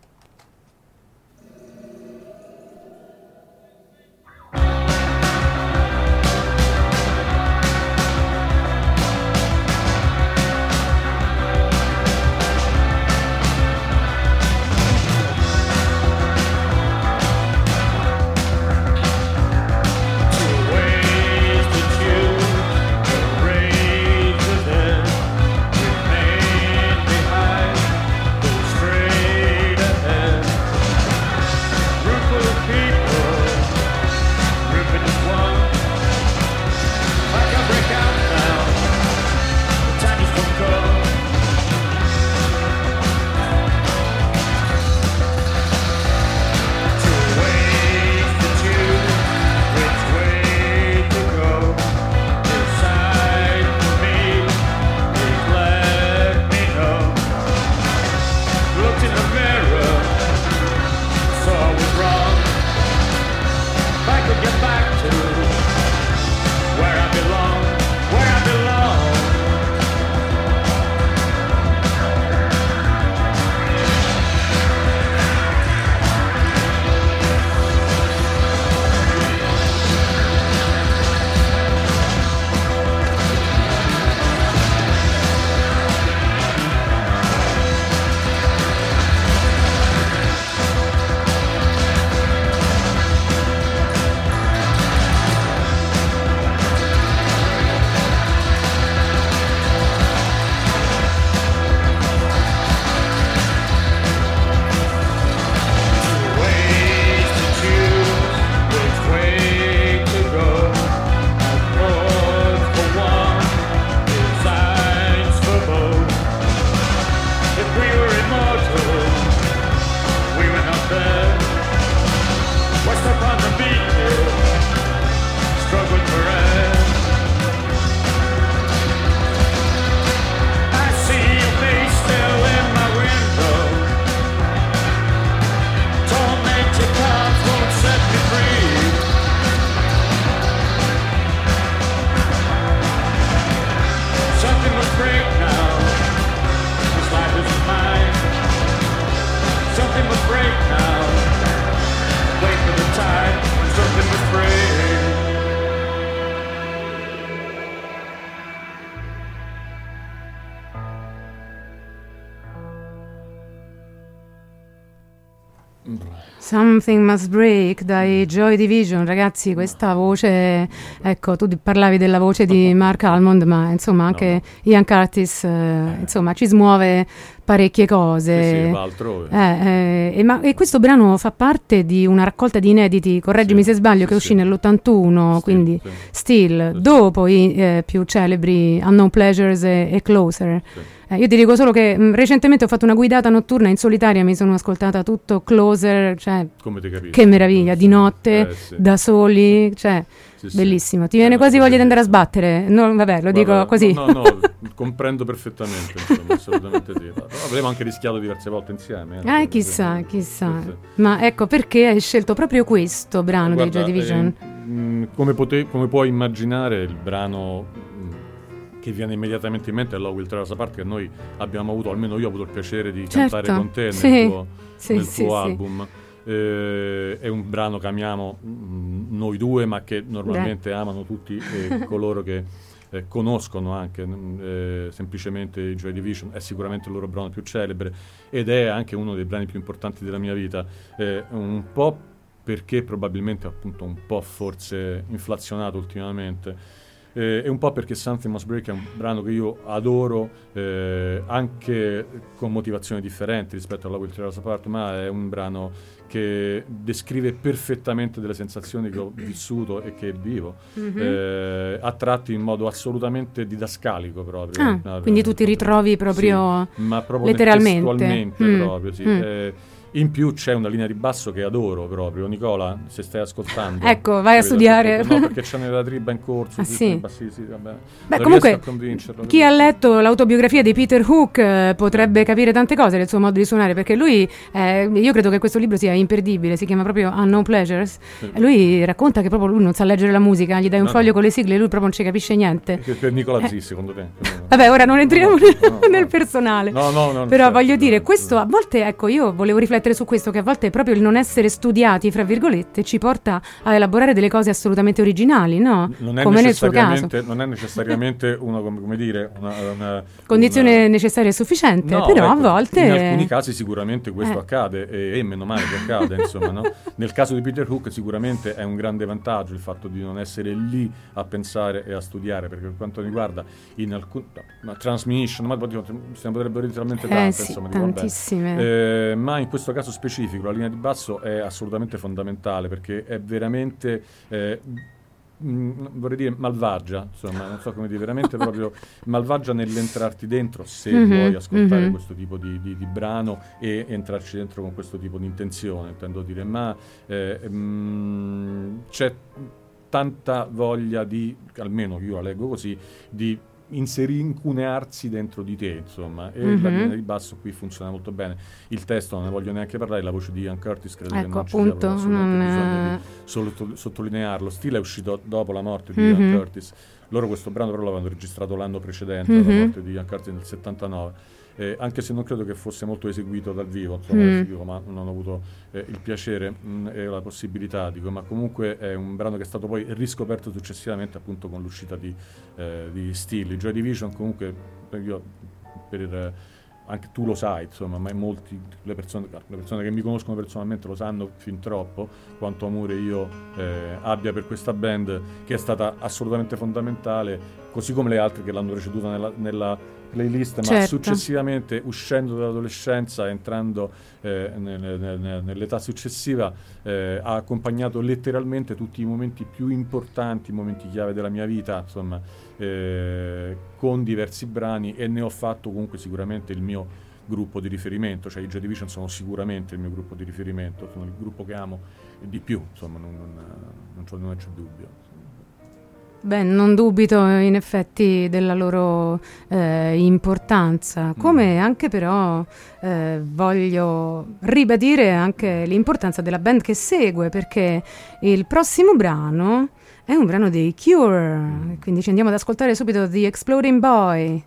Something Must Break dai Joy Division. Ragazzi, questa voce, ecco, tu parlavi della voce di Mark Almond, ma insomma anche Ian Curtis, insomma, ci smuove parecchie cose. Sì, va altrove. E questo brano fa parte di una raccolta di inediti, correggimi se sbaglio, che uscì nell'81, quindi Still, dopo i più celebri Unknown Pleasures e Closer. Io ti dico solo che recentemente ho fatto una guidata notturna in solitaria, mi sono ascoltata tutto Closer, cioè come ti capisci? Che meraviglia, di notte, da soli, cioè bellissimo. Ti viene quasi voglia di andare a sbattere? No, vabbè, lo dico così. No, comprendo perfettamente, insomma, assolutamente sì. Avremo anche rischiato diverse volte insieme. Chissà. Ma ecco, perché hai scelto proprio questo brano di Joy Division? Come puoi immaginare, il brano che viene immediatamente in mente è Love Will Tear Us Apart, che noi abbiamo avuto, almeno io ho avuto il piacere di cantare con te nel tuo album. È un brano che amiamo noi due, ma che normalmente amano tutti coloro che conoscono anche semplicemente Joy Division. È sicuramente il loro brano più celebre ed è anche uno dei brani più importanti della mia vita, un po' perché probabilmente appunto un po' forse inflazionato ultimamente, e un po' perché Something Must Break è un brano che io adoro, anche con motivazioni differenti rispetto a Love Will Tear Us Apart, ma è un brano che descrive perfettamente delle sensazioni che ho vissuto e che vivo, a tratti in modo assolutamente didascalico proprio. Quindi tu ti ritrovi proprio, ma proprio letteralmente proprio, sì. In più c'è una linea di basso che adoro proprio. Nicola, se stai ascoltando, ecco, vai a studiare. No, perché c'è nella triba in corso. Sì, vabbè. Beh, comunque chi ha letto l'autobiografia di Peter Hook potrebbe capire tante cose del suo modo di suonare, perché lui, io credo che questo libro sia imperdibile, si chiama proprio Unknown Pleasures. Lui racconta che proprio lui non sa leggere la musica, gli dai un foglio con le sigle e lui proprio non ci capisce niente. Per Nicola Zì, secondo te? Vabbè, ora non entriamo nel personale. No, però voglio dire, questo a volte, ecco, io volevo riflettere su questo, che a volte proprio il non essere studiati, fra virgolette, ci porta a elaborare delle cose assolutamente originali, no? Come nel suo caso. Non è necessariamente una condizione necessaria e sufficiente, no, però ecco, a volte in alcuni casi sicuramente questo accade, e meno male che accade, insomma, no? Nel caso di Peter Hook sicuramente è un grande vantaggio il fatto di non essere lì a pensare e a studiare, perché per quanto riguarda in alcuni transmission, ma se ne potrebbero letteralmente tante, sì, insomma, tantissime. Ma in questo caso specifico la linea di basso è assolutamente fondamentale, perché è veramente vorrei dire malvagia, insomma, non so come dire, veramente proprio malvagia nell'entrarti dentro, se vuoi ascoltare questo tipo di brano e entrarci dentro con questo tipo di intenzione, intendo dire, ma c'è tanta voglia di, almeno io la leggo così, di incunearsi dentro di te, insomma, e la linea di basso qui funziona molto bene. Il testo non ne voglio neanche parlare, la voce di Ian Curtis credo che non ci sia bisogno di sottolinearlo. Stile è uscito dopo la morte di Ian Curtis. Loro questo brano però l'avevano registrato l'anno precedente alla morte di Ian Curtis nel 79. Anche se non credo che fosse molto eseguito dal vivo, insomma, ma non ho avuto il piacere e la possibilità, dico, ma comunque è un brano che è stato poi riscoperto successivamente appunto con l'uscita di Still. Joy Division comunque io anche tu lo sai, insomma, ma le persone che mi conoscono personalmente lo sanno fin troppo quanto amore io abbia per questa band, che è stata assolutamente fondamentale, così come le altre che l'hanno preceduta nella playlist, ma successivamente, uscendo dall'adolescenza, entrando nell'età successiva, ha accompagnato letteralmente tutti i momenti più importanti, i momenti chiave della mia vita, insomma, con diversi brani, e ne ho fatto comunque sicuramente il mio gruppo di riferimento, cioè i Joy Division sono sicuramente il mio gruppo di riferimento, sono il gruppo che amo di più, insomma, non c'è dubbio. Beh, non dubito in effetti della loro importanza, come anche però voglio ribadire anche l'importanza della band che segue, perché il prossimo brano è un brano dei Cure, quindi ci andiamo ad ascoltare subito The Exploding Boy.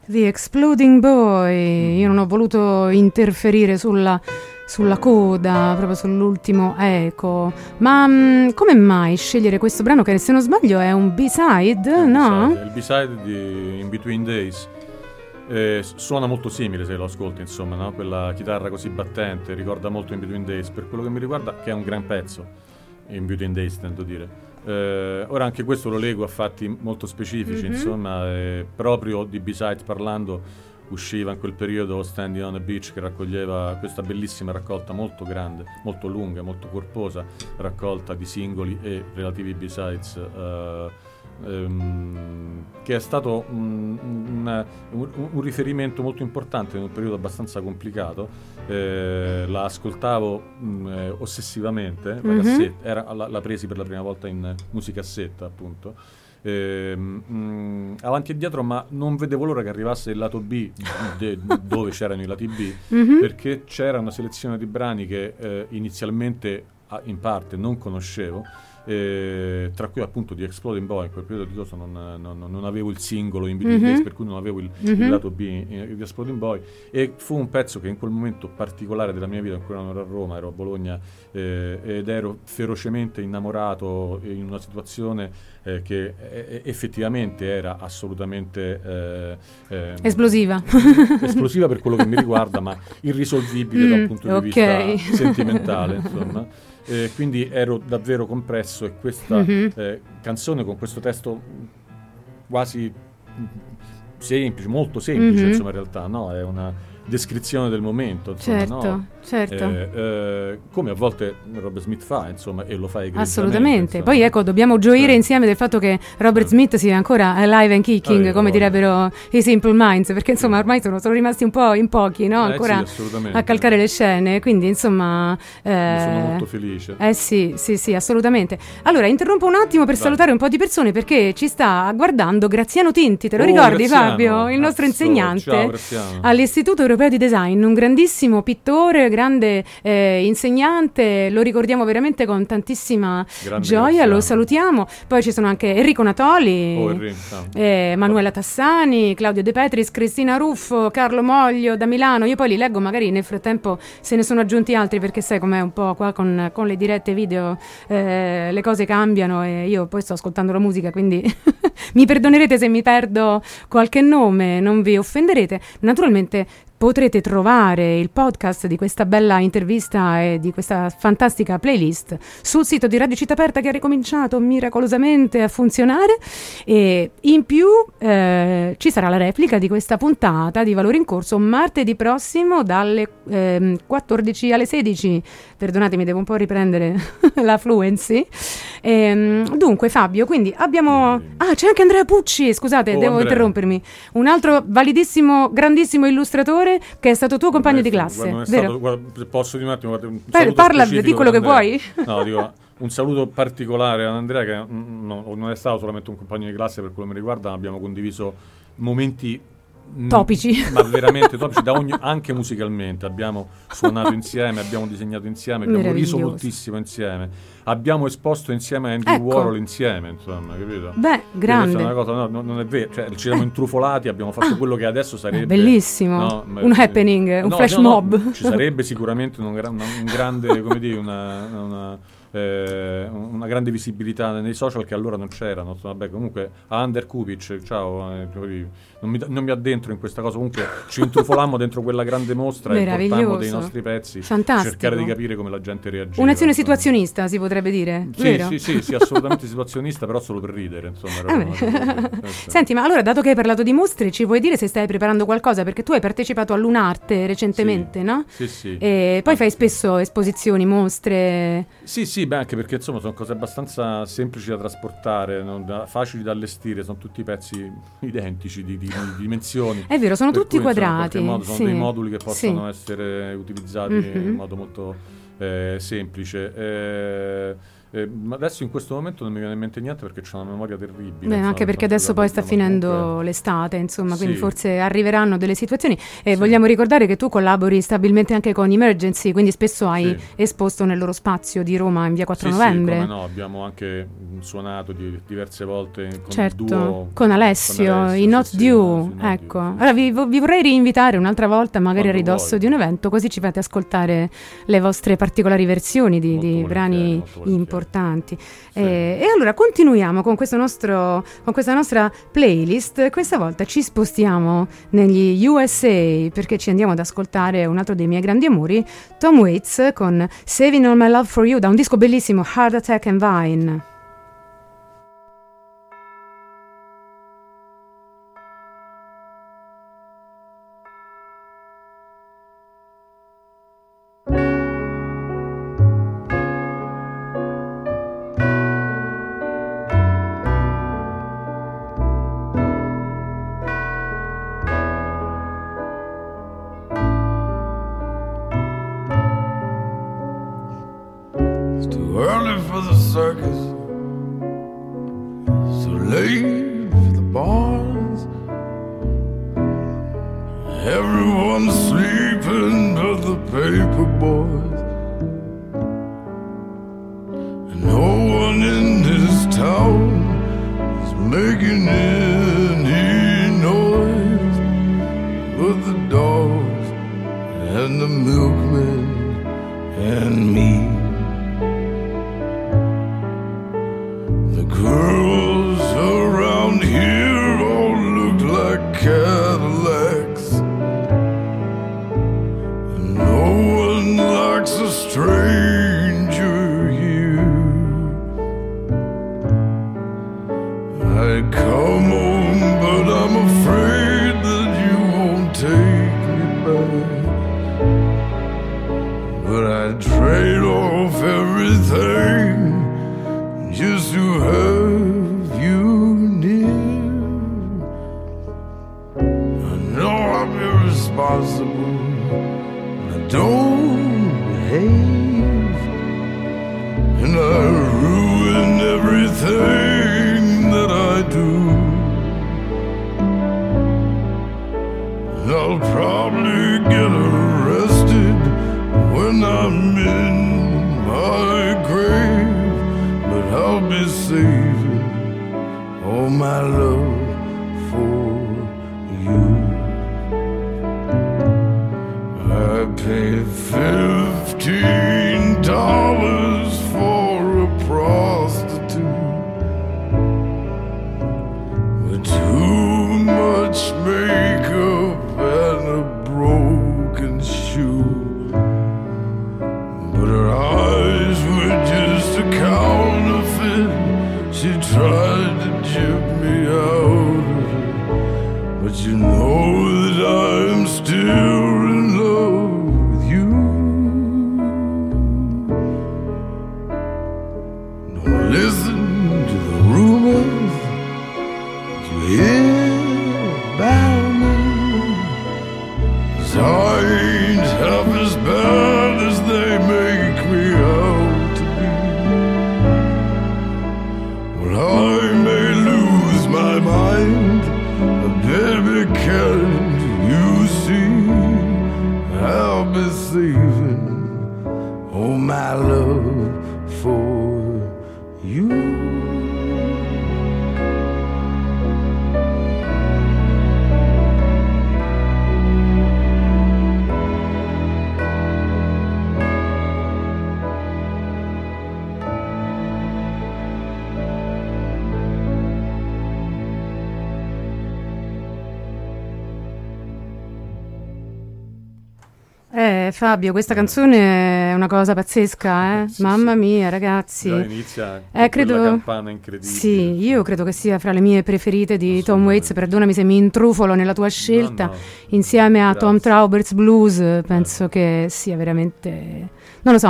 The Exploding Boy. Io non ho voluto interferire sulla coda, proprio sull'ultimo eco. Ma come mai scegliere questo brano che, se non sbaglio, è un B-side, no? È il B-side di In Between Days. Suona molto simile se lo ascolti, insomma, no? Quella chitarra così battente ricorda molto In Between Days, per quello che mi riguarda, che è un gran pezzo. In Between Days, intendo dire. Ora anche questo lo leggo a fatti molto specifici, insomma, proprio di B-side parlando, usciva in quel periodo Standing on a Beach, che raccoglieva questa bellissima raccolta molto grande, molto lunga, molto corposa, raccolta di singoli e relativi B-sides, che è stato un riferimento molto importante in un periodo abbastanza complicato. La ascoltavo ossessivamente, la cassetta, la presi per la prima volta in musicassetta, appunto, avanti e dietro, ma non vedevo l'ora che arrivasse il lato B dove c'erano i lati B, perché c'era una selezione di brani che inizialmente in parte non conoscevo, tra cui appunto di Exploding Boy. In quel periodo di cosa non avevo il singolo In Between Days, per cui non avevo il lato B di Exploding Boy, e fu un pezzo che in quel momento particolare della mia vita, ancora non ero a Roma, ero a Bologna, ed ero ferocemente innamorato in una situazione che effettivamente era assolutamente esplosiva per quello che mi riguarda, ma irrisolvibile dal punto di vista sentimentale, insomma. Quindi ero davvero compresso, e questa canzone con questo testo quasi semplice, molto semplice, insomma, in realtà, no? È una descrizione del momento, insomma, certo. Come a volte Robert Smith fa, insomma, e lo fa egregiamente. Assolutamente. Poi ecco, dobbiamo gioire insieme del fatto che Robert Smith sia ancora alive and kicking, come direbbero i Simple Minds, perché insomma ormai sono rimasti un po' in pochi, no? Ancora a calcare le scene, quindi insomma ne sono molto felice. Sì, assolutamente. Allora interrompo un attimo per salutare un po' di persone, perché ci sta guardando Graziano Tinti, te lo ricordi, Graziano, Fabio? Il nostro insegnante all'Istituto Europeo di Design, un grandissimo pittore, grande insegnante, lo ricordiamo veramente con tantissima gioia, lo salutiamo. Poi ci sono anche Enrico Natoli, Manuela Tassani, Claudio De Petris, Cristina Ruffo, Carlo Moglio da Milano. Io poi li leggo, magari nel frattempo se ne sono aggiunti altri, perché sai com'è un po' qua con le dirette video, le cose cambiano e io poi sto ascoltando la musica, quindi mi perdonerete se mi perdo qualche nome, non vi offenderete. Naturalmente potrete trovare il podcast di questa bella intervista e di questa fantastica playlist sul sito di Radio Città Aperta, che ha ricominciato miracolosamente a funzionare, e in più ci sarà la replica di questa puntata di Valore in Corso martedì prossimo dalle 14 alle 16. Perdonatemi, devo un po' riprendere la fluency. Dunque Fabio, quindi abbiamo c'è anche Andrea Pucci, scusate, devo interrompermi, un altro validissimo, grandissimo illustratore che è stato tuo compagno di classe, vero? Posso dire un attimo, parla di quello che vuoi. No, dico un saluto particolare ad Andrea, che non è stato solamente un compagno di classe per quello che mi riguarda, ma abbiamo condiviso momenti topici, ma veramente topici, anche musicalmente. Abbiamo suonato insieme, abbiamo disegnato insieme, abbiamo riso moltissimo insieme, abbiamo esposto insieme Andy Warhol insieme, insomma, capito? Beh, grande. Questa è una cosa, non è vero, cioè ci siamo intrufolati, abbiamo fatto quello che adesso sarebbe bellissimo, no, un happening, un flash mob. Ci sarebbe sicuramente un grande, come dire, una grande visibilità nei social, che allora non c'erano. Vabbè, comunque a Ander Kupic, ciao, non mi addentro in questa cosa, comunque ci intrufolammo dentro quella grande mostra e portammo dei nostri pezzi. Fantastico. Cercare di capire come la gente reagiva. Un'azione situazionista, si potrebbe dire, vero? Sì, assolutamente situazionista, però solo per ridere, insomma. Senti, ma allora, dato che hai parlato di mostre, ci vuoi dire se stai preparando qualcosa? Perché tu hai partecipato a Lunarte recentemente, no? Sì. E poi fai spesso esposizioni, mostre. Sì, beh, anche perché insomma sono cose abbastanza semplici da trasportare, facili da allestire, sono tutti pezzi identici di dimensioni. È vero, sono tutti quadrati. Sono dei moduli che possono essere utilizzati in modo molto semplice. Ma adesso in questo momento non mi viene in mente niente perché c'ho una memoria terribile. Anche perché adesso poi sta finendo l'estate, insomma, quindi forse arriveranno delle situazioni. E vogliamo ricordare che tu collabori stabilmente anche con Emergency, quindi spesso hai esposto nel loro spazio di Roma in via 4 novembre. Sì, come no, abbiamo anche suonato diverse volte con il duo, con Alessio, i Not Due, ecco. Allora vi vorrei reinvitare un'altra volta, magari a ridosso di un evento, così ci fate ascoltare le vostre particolari versioni di brani importanti. E allora continuiamo con questa nostra playlist. Questa volta ci spostiamo negli USA perché ci andiamo ad ascoltare un altro dei miei grandi amori, Tom Waits con Saving All My Love For You, da un disco bellissimo, Heart Attack and Vine. Fabio, questa canzone è una cosa pazzesca, eh? Mamma mia, ragazzi. Già inizia credo, quella campana incredibile. Sì, io credo che sia fra le mie preferite di Tom Waits, perdonami se mi intrufolo nella tua scelta, no. Insieme a Tom Trauber's Blues, penso che sia veramente... Non lo so,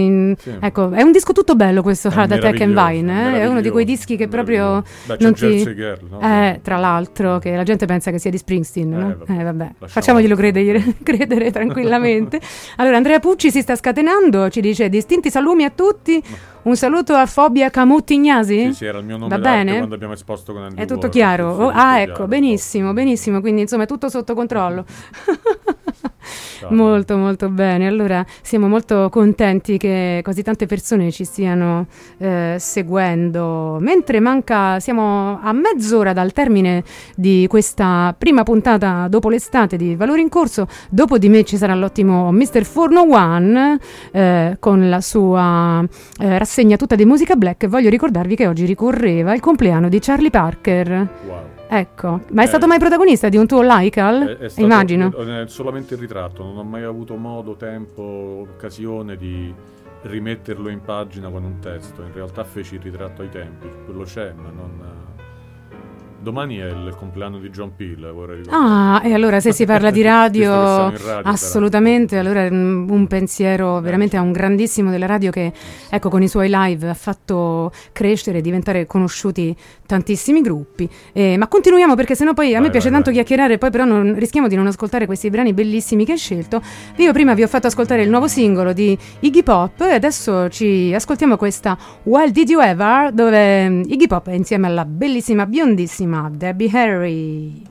ecco, è un disco tutto bello questo Heart Attack and Vine, è uno di quei dischi che proprio non ti... Girl, no? Tra l'altro, che la gente pensa che sia di Springsteen, no? Vabbè. Facciamoglielo credere tranquillamente. Allora, Andrea Pucci si sta scatenando. collegando, ci dice distinti salumi a tutti, un saluto a Fobia Camutti-Ignasi. Sì, era il mio nome. Va bene? Quando abbiamo esposto con Andy è tutto Warhol. chiaro? Sì, ecco, chiaro, benissimo, benissimo, quindi insomma è tutto sotto controllo. Molto molto bene, allora siamo molto contenti che così tante persone ci stiano seguendo, mentre siamo a mezz'ora dal termine di questa prima puntata dopo l'estate di Valori in Corso. Dopo di me ci sarà l'ottimo Mr. Forno One con la sua rassegna tutta di musica black. Voglio ricordarvi che oggi ricorreva il compleanno di Charlie Parker. Wow. Ecco, ma è stato mai protagonista di un tuo Lycal? È stato, immagino. Solamente il ritratto, non ho mai avuto modo, tempo, occasione di rimetterlo in pagina con un testo. In realtà feci il ritratto ai tempi, quello c'è, ma non... Domani è il compleanno di John Peel, vorrei ricordare. E allora se si parla di radio, assolutamente, però. allora un pensiero veramente a un grandissimo della radio che, ecco, con i suoi live ha fatto crescere e diventare conosciuti tantissimi gruppi. Ma continuiamo, perché sennò poi a me piace tanto chiacchierare, poi però rischiamo di non ascoltare questi brani bellissimi che hai scelto. Io prima vi ho fatto ascoltare il nuovo singolo di Iggy Pop e adesso ci ascoltiamo questa Well Did You Ever, dove Iggy Pop è insieme alla bellissima, biondissima Debbie Harry.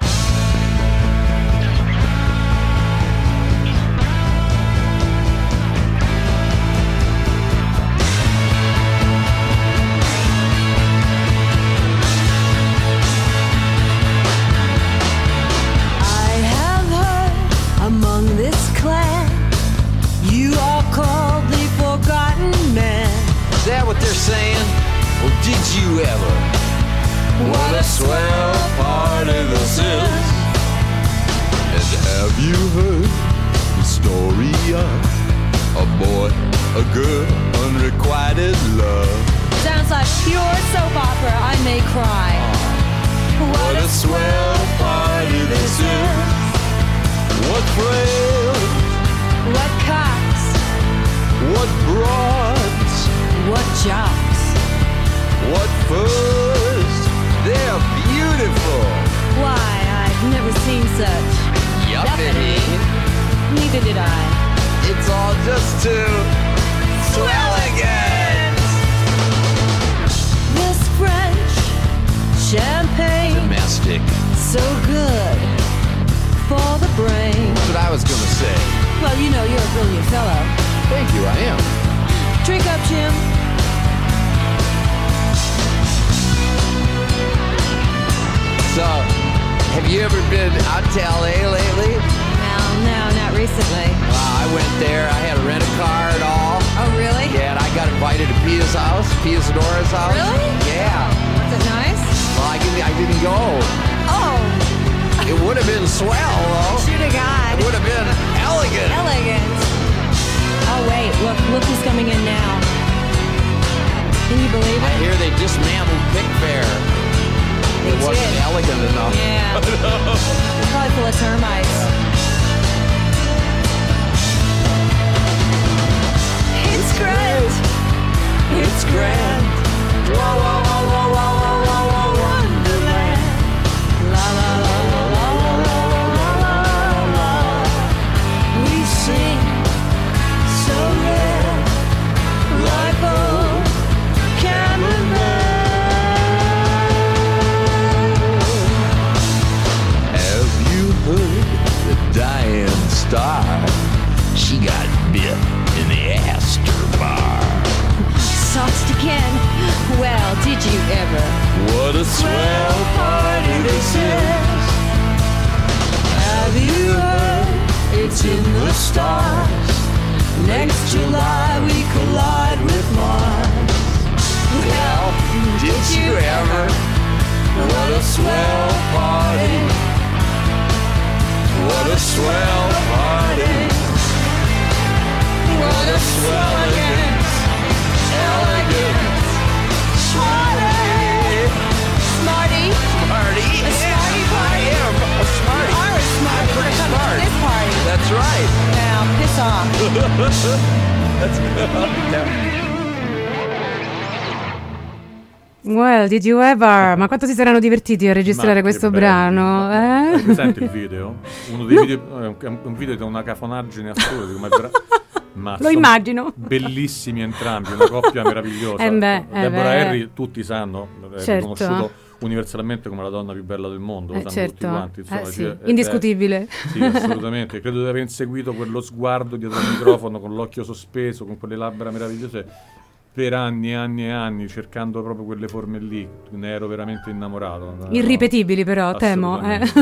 Did you ever? What a swell party this is. And have you heard the story of a boy, a girl, unrequited love? Sounds like pure soap opera, I may cry. What a swell party this is. What thrills, what cocks, what broads, what jocks, what furs. They're beautiful. Why, I've never seen such yuppity. Neither did I. It's all just too swelligant. This French champagne, domestic, so good for the brain. That's what I was gonna say. Well, you know, you're a brilliant fellow. Thank you, I am. Drink up, Jim. So, have you ever been out to LA lately? No, not recently. I went there. I had to rent a car and all. Oh, really? Yeah, and I got invited to Pia's house, Pia Zadora's house. Really? Yeah. Was it nice? Well, I didn't go. Oh. It would have been swell, though. Shoot a guy. It would have been elegant. Elegant. Oh, wait. Look who's coming in now. Can you believe it? I hear they dismantled Pick Fair. It wasn't elegant enough. Yeah. It's probably full of termites. It's grand. It's grand. Whoa, whoa, whoa, whoa, whoa, whoa, whoa, whoa, wonderland. La la la la la la la la la la. We sing so rare, like old cameramen. Diane Starr, she got bit in the Astor Bar. Sauced again? Well, did you ever? What a swell party this is. Have you heard? It's in the stars. Next July we collide with Mars. Well, did you ever? What a swell party. What a swell party. What a swell elegant, smarty. Smarty? Smarty? A smarty party? I am a smarty. You are a smarty. I'm pretty smart. This party. That's right. Now, piss off. That's good. Well, did you ever? Ma quanto si saranno divertiti a registrare questo brano? Senti il video? Uno dei video, un video di una cafonaggine assurda. Ma lo immagino. Bellissimi entrambi, una coppia meravigliosa. Deborah Harry, tutti sanno, è conosciuto universalmente come la donna più bella del mondo, lo sanno tutti quanti, insomma, sì, indiscutibile. Sì, assolutamente. Credo di aver inseguito quello sguardo dietro il microfono con l'occhio sospeso, con quelle labbra meravigliose per anni e anni e anni, cercando proprio quelle forme lì. Ne ero veramente innamorato. Irripetibili però, temo.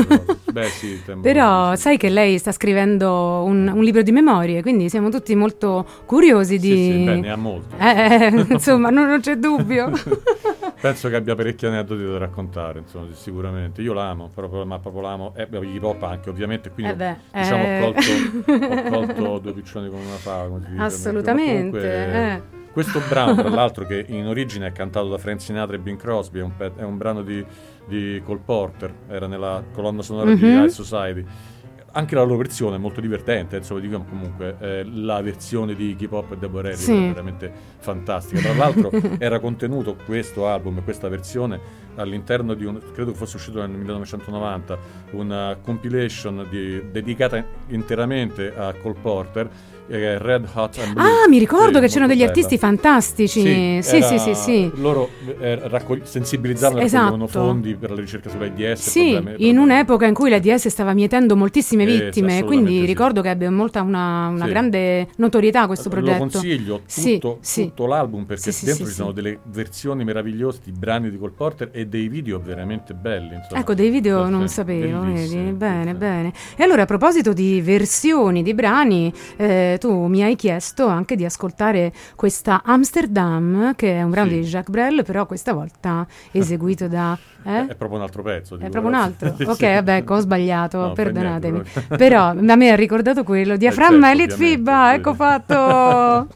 Beh sì, temo. Però sai che lei sta scrivendo un libro di memorie, quindi siamo tutti molto curiosi di... Sì, beh, ne ha molto. Insomma, non c'è dubbio. Penso che abbia parecchi aneddoti da raccontare, insomma, sicuramente. Io l'amo, ma proprio l'amo. Iggy Pop anche, ovviamente, quindi diciamo ho colto due piccioni con una fava, come si dice. Assolutamente. Comunque, questo brano, tra l'altro, che in origine è cantato da Frank Sinatra e Bing Crosby, è un brano di Cole Porter, era nella colonna sonora di High Society. Anche la loro versione è molto divertente, insomma, dico comunque la versione di Iggy Pop e Deborah Harry è veramente fantastica. Tra l'altro era contenuto questo album, questa versione, all'interno di credo che fosse uscito nel 1990, una compilation dedicata interamente a Cole Porter, Red Hot and Blue. Mi ricordo che c'erano degli artisti fantastici. Sì. Loro sensibilizzavano e raccoglievano fondi per la ricerca sull'AIDS. Sì, in un'epoca in cui l'AIDS stava mietendo moltissime vittime, quindi ricordo che abbia una grande notorietà questo progetto. Lo consiglio tutto l'album, perché dentro ci sono delle versioni meravigliose di brani di Cole Porter e dei video veramente belli, insomma. Ecco, dei video non sapevo, vedi? Bene. E allora, a proposito di versioni di brani, tu mi hai chiesto anche di ascoltare questa Amsterdam, che è un brano di Jacques Brel, però questa volta eseguito da... È proprio un altro pezzo. È proprio un altro? Ok, vabbè, ho sbagliato, perdonatemi. Però a me ha ricordato quello, Diaframma e Litfiba, ecco fatto!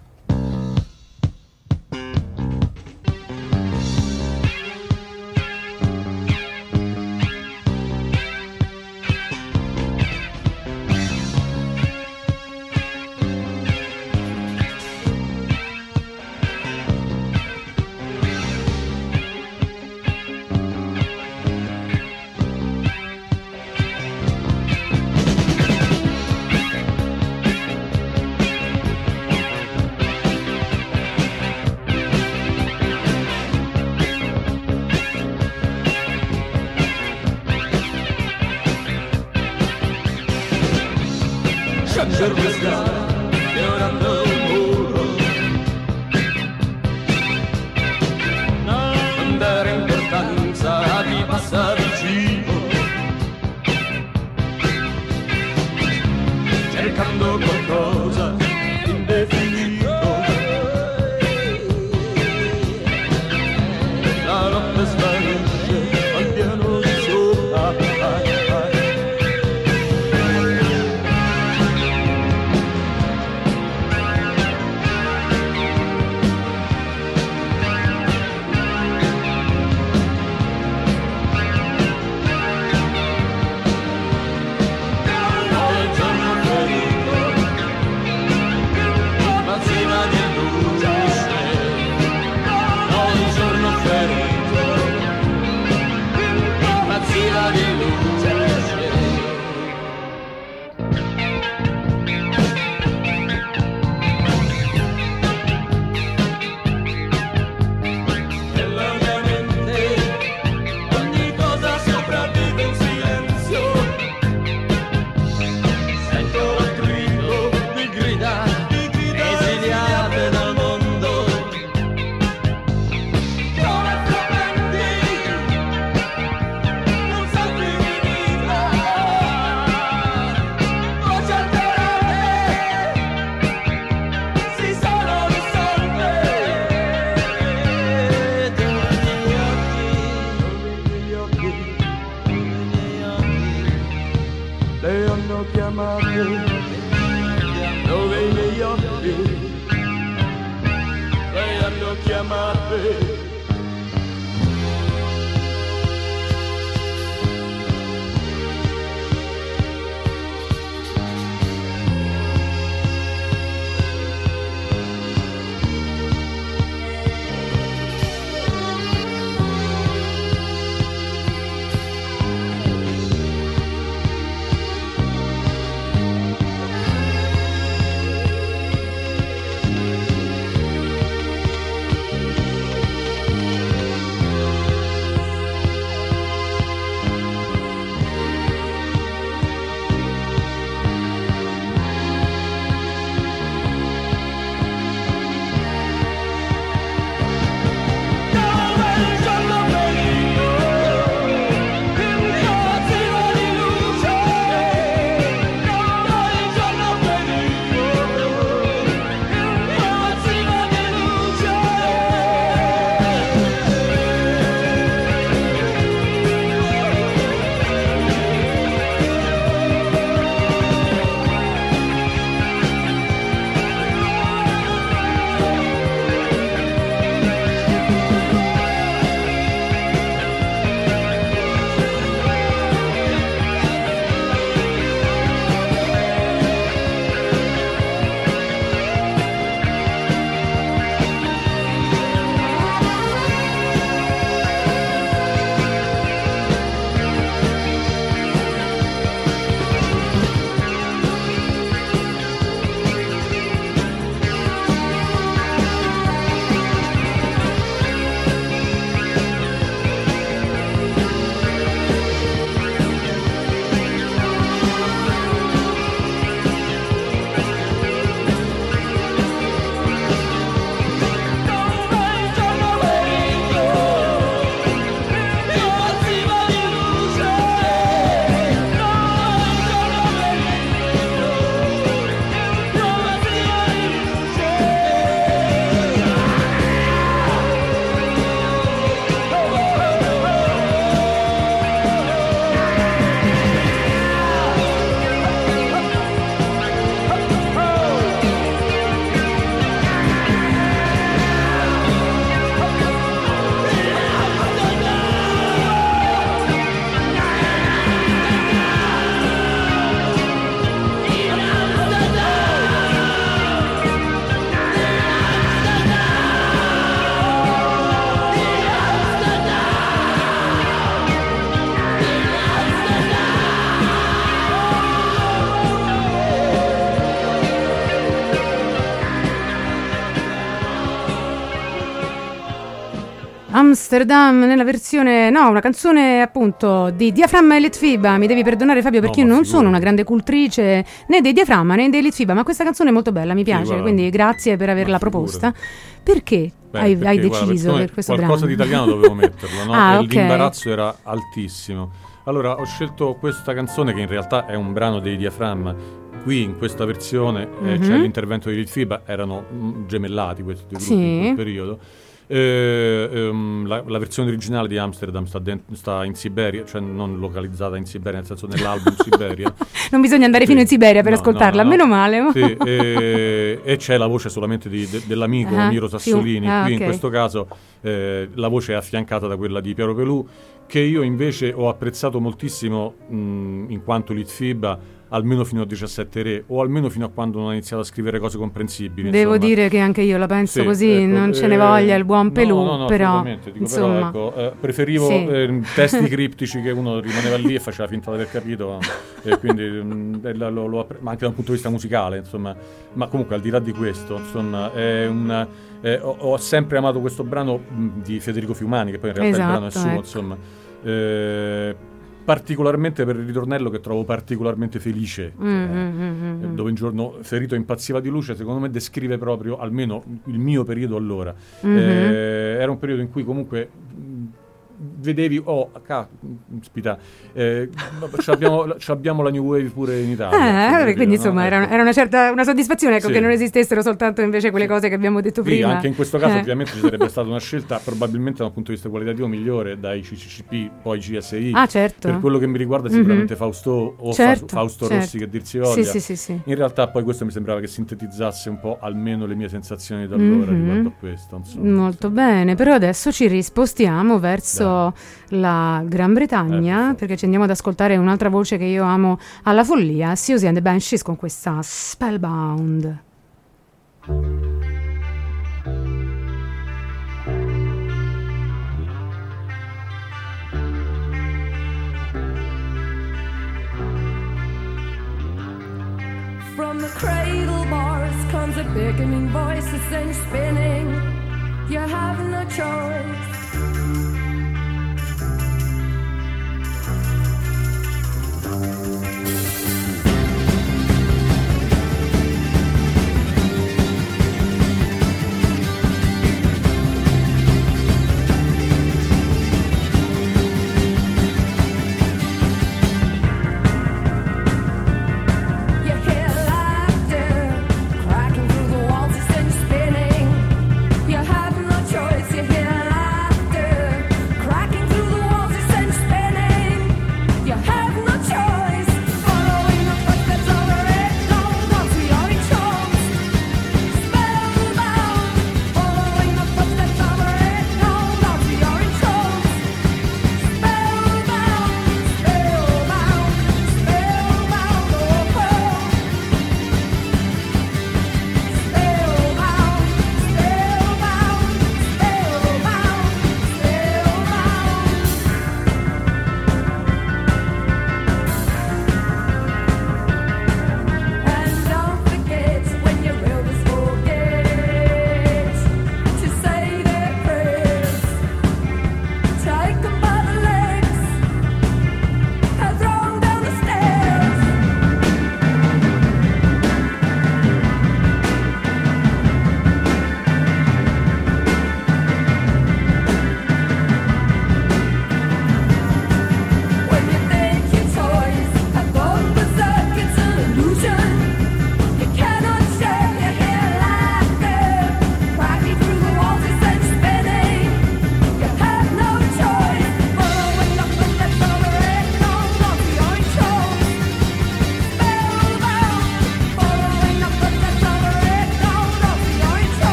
Amsterdam nella versione, no, una canzone appunto di Diaframma e Litfiba. Mi devi perdonare Fabio perché io non sono una grande cultrice né dei Diaframma né dei Litfiba, ma questa canzone è molto bella, mi piace, sì, quindi grazie per averla proposta. Perché hai deciso per questo brano? Qualcosa di italiano dovevo metterlo, no? Okay. L'imbarazzo era altissimo. Allora ho scelto questa canzone che in realtà è un brano dei Diaframma. Qui in questa versione c'è l'intervento di Litfiba, erano gemellati questi due gruppi in quel periodo. La versione originale di Amsterdam sta in Siberia, cioè non localizzata in Siberia, nel senso nell'album Siberia. Non bisogna andare fino in Siberia per ascoltarla, meno male. Sì, e c'è la voce solamente dell'amico Miro Sassolini. Qui in questo caso la voce è affiancata da quella di Piero Pelù, che io invece ho apprezzato moltissimo in quanto Litfiba almeno fino a 17 Re, o almeno fino a quando non ha iniziato a scrivere cose comprensibili. Devo dire che anche io la penso così, ecco, non ce ne voglia il buon Pelù, no, però dico, insomma, però ecco, preferivo testi criptici che uno rimaneva lì e faceva finta di aver capito, e quindi ma anche da un punto di vista musicale, insomma. Ma comunque al di là di questo, insomma, ho sempre amato questo brano di Federico Fiumani, che poi in realtà il brano è suo, insomma. Particolarmente per il ritornello, che trovo particolarmente felice, dove un giorno ferito impazziva di luce, secondo me descrive proprio almeno il mio periodo allora. Era un periodo in cui comunque vedevi, abbiamo la New Wave pure in Italia. Quindi insomma era una soddisfazione, ecco, che non esistessero soltanto invece quelle cose che abbiamo detto prima. Anche in questo caso ovviamente ci sarebbe stata una scelta probabilmente da un punto di vista qualitativo migliore dai CCCP, poi GSI. Certo. Per quello che mi riguarda sicuramente Fausto o Fausto Rossi, che dir si voglia. Sì. In realtà poi questo mi sembrava che sintetizzasse un po' almeno le mie sensazioni da allora riguardo a questo, insomma. Molto bene, però adesso ci rispostiamo verso la Gran Bretagna, perché ci andiamo ad ascoltare un'altra voce che io amo alla follia, Siouxsie and the Banshees, con questa Spellbound. From the cradle bars comes a beckoning voice that sends spinning. You have no choice. You hear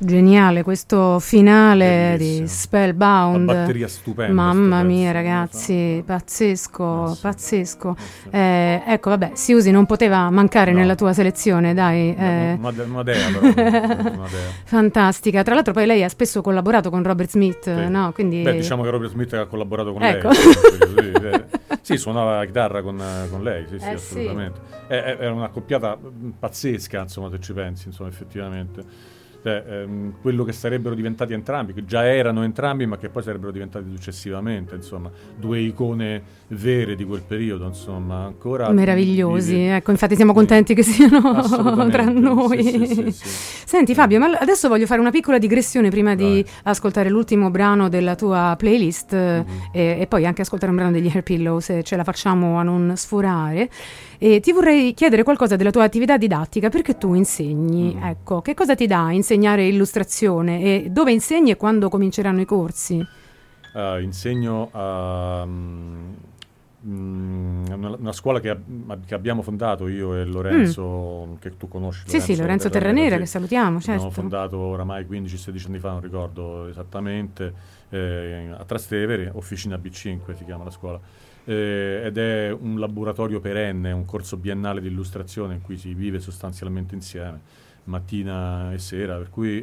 geniale questo finale Bellissimo. di Spellbound. La batteria stupenda. Mamma sto mia, pezzo, ragazzi, pazzesco, sì. pazzesco. Ecco, vabbè, Siouxsie non poteva mancare No. nella tua selezione, dai. Una dea, però. Una dea. Fantastica. Tra l'altro poi lei ha spesso collaborato con Robert Smith, Sì. no? Quindi Beh, diciamo che Robert Smith ha collaborato con Ecco. lei. Sì, suonava la chitarra con lei, sì, Sì. assolutamente. È una accoppiata pazzesca, insomma, se ci pensi, insomma, effettivamente. Quello che sarebbero diventati entrambi, che già erano entrambi, ma che poi sarebbero diventati successivamente, insomma, due icone vere di quel periodo, insomma, ancora meravigliosi, ecco, infatti siamo contenti che siano tra noi. Sì. Senti Fabio, ma adesso voglio fare una piccola digressione prima di ascoltare l'ultimo brano della tua playlist e poi anche ascoltare un brano degli Hairpillow, se ce la facciamo a non sforare. E ti vorrei chiedere qualcosa della tua attività didattica, perché tu insegni, ecco, che cosa ti dà insegnare illustrazione e dove insegni e quando cominceranno i corsi? Insegno a una scuola che abbiamo fondato io e Lorenzo, che tu conosci. Sì, Lorenzo Terranera, sì. che salutiamo, certo. Abbiamo fondato oramai 15-16 anni fa, non ricordo esattamente, a Trastevere, Officina B5 si chiama la scuola. Ed è un laboratorio perenne, un corso biennale di illustrazione in cui si vive sostanzialmente insieme, mattina e sera, per cui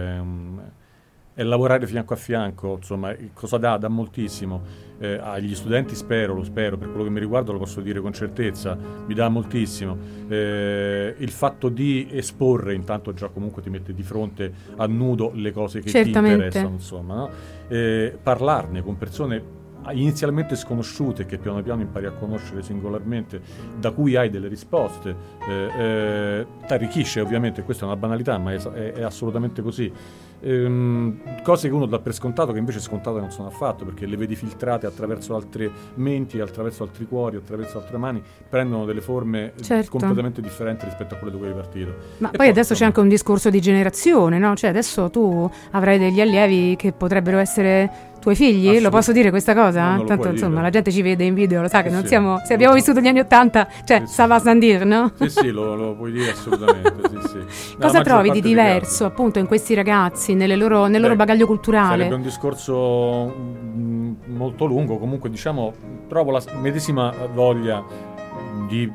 è lavorare fianco a fianco, insomma, cosa dà? Dà moltissimo. Agli studenti lo spero, per quello che mi riguarda lo posso dire con certezza, mi dà moltissimo. Il fatto di esporre, intanto già comunque ti mette di fronte a nudo le cose che ti interessano, insomma, no? Parlarne con persone inizialmente sconosciute che piano piano impari a conoscere singolarmente, da cui hai delle risposte, t'arricchisce ovviamente. Questa è una banalità, ma è assolutamente così. Cose che uno dà per scontato, che invece scontate non sono affatto, perché le vedi filtrate attraverso altre menti, attraverso altri cuori, attraverso altre mani, prendono delle forme completamente differenti rispetto a quelle da cui hai partito. Ma poi adesso c'è anche un discorso di generazione, no? Cioè adesso tu avrai degli allievi che potrebbero essere tuoi figli, lo posso dire questa cosa? No, tanto insomma dire. La gente ci vede in video, lo sa che non Sì. siamo, se abbiamo vissuto gli anni '80, cioè ça va sans dire, no? Sì, lo puoi dire assolutamente. sì. Cosa trovi di diverso appunto in questi ragazzi, nel loro bagaglio culturale? Sarebbe un discorso molto lungo, comunque diciamo trovo la medesima voglia di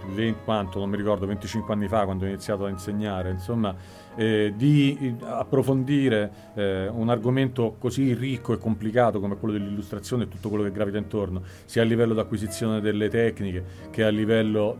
25 anni fa, quando ho iniziato a insegnare, insomma, di approfondire un argomento così ricco e complicato come quello dell'illustrazione e tutto quello che gravita intorno, sia a livello di acquisizione delle tecniche che a livello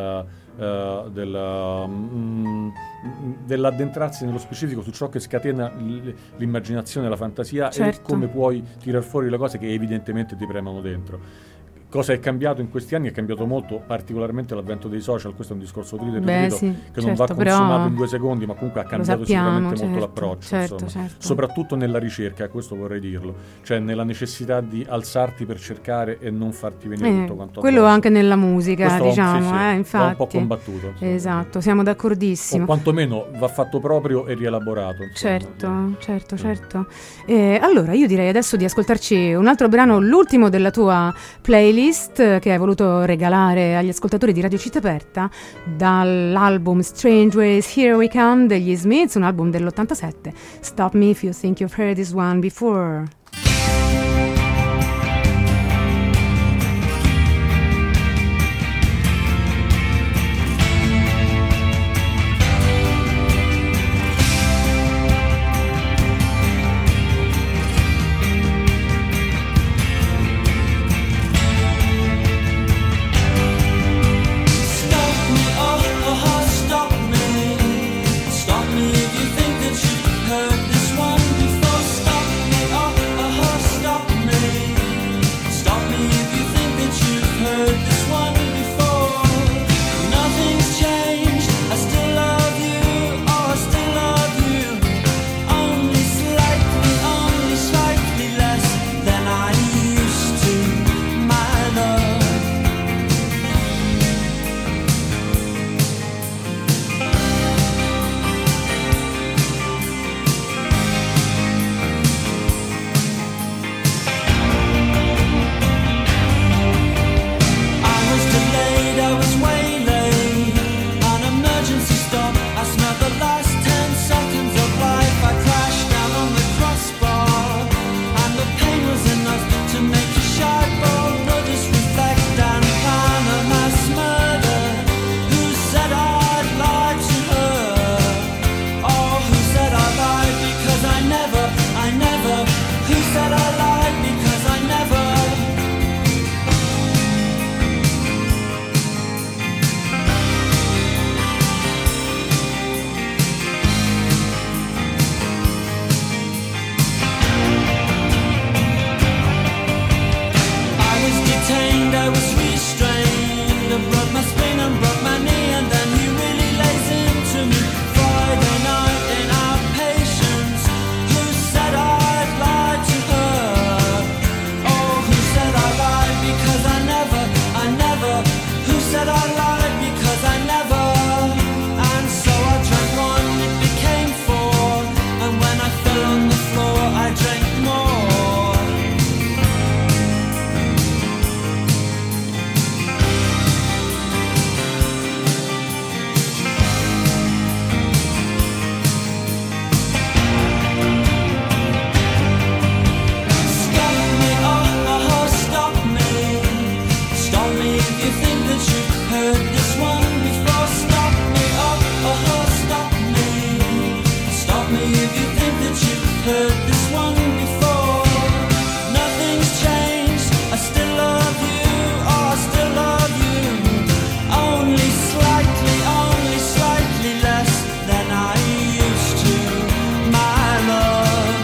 dell'addentrarsi nello specifico su ciò che scatena l'immaginazione e la fantasia, e come puoi tirar fuori le cose che evidentemente ti premono dentro. Cosa è cambiato in questi anni? È cambiato molto, particolarmente l'avvento dei social. Questo è un discorso che non va consumato in 2 secondi, ma comunque ha cambiato sicuramente molto l'approccio, soprattutto nella ricerca, questo vorrei dirlo, cioè nella necessità di alzarti per cercare e non farti venire tutto quanto quello addosso. Anche nella musica, questo diciamo, infatti va un po' combattuto, insomma. Esatto, siamo d'accordissimo, o quantomeno va fatto proprio e rielaborato, insomma. Certo. Allora io direi adesso di ascoltarci un altro brano, l'ultimo della tua playlist, che hai voluto regalare agli ascoltatori di Radio Città Aperta, dall'album Strange Ways Here We Come degli Smiths, un album dell'87. Stop me if you think you've heard this one before. Stop me if you think that you've heard this one before. Stop me, heard this one before. Nothing's changed, I still love you, oh, I still love you. Only slightly less than I used to, my love.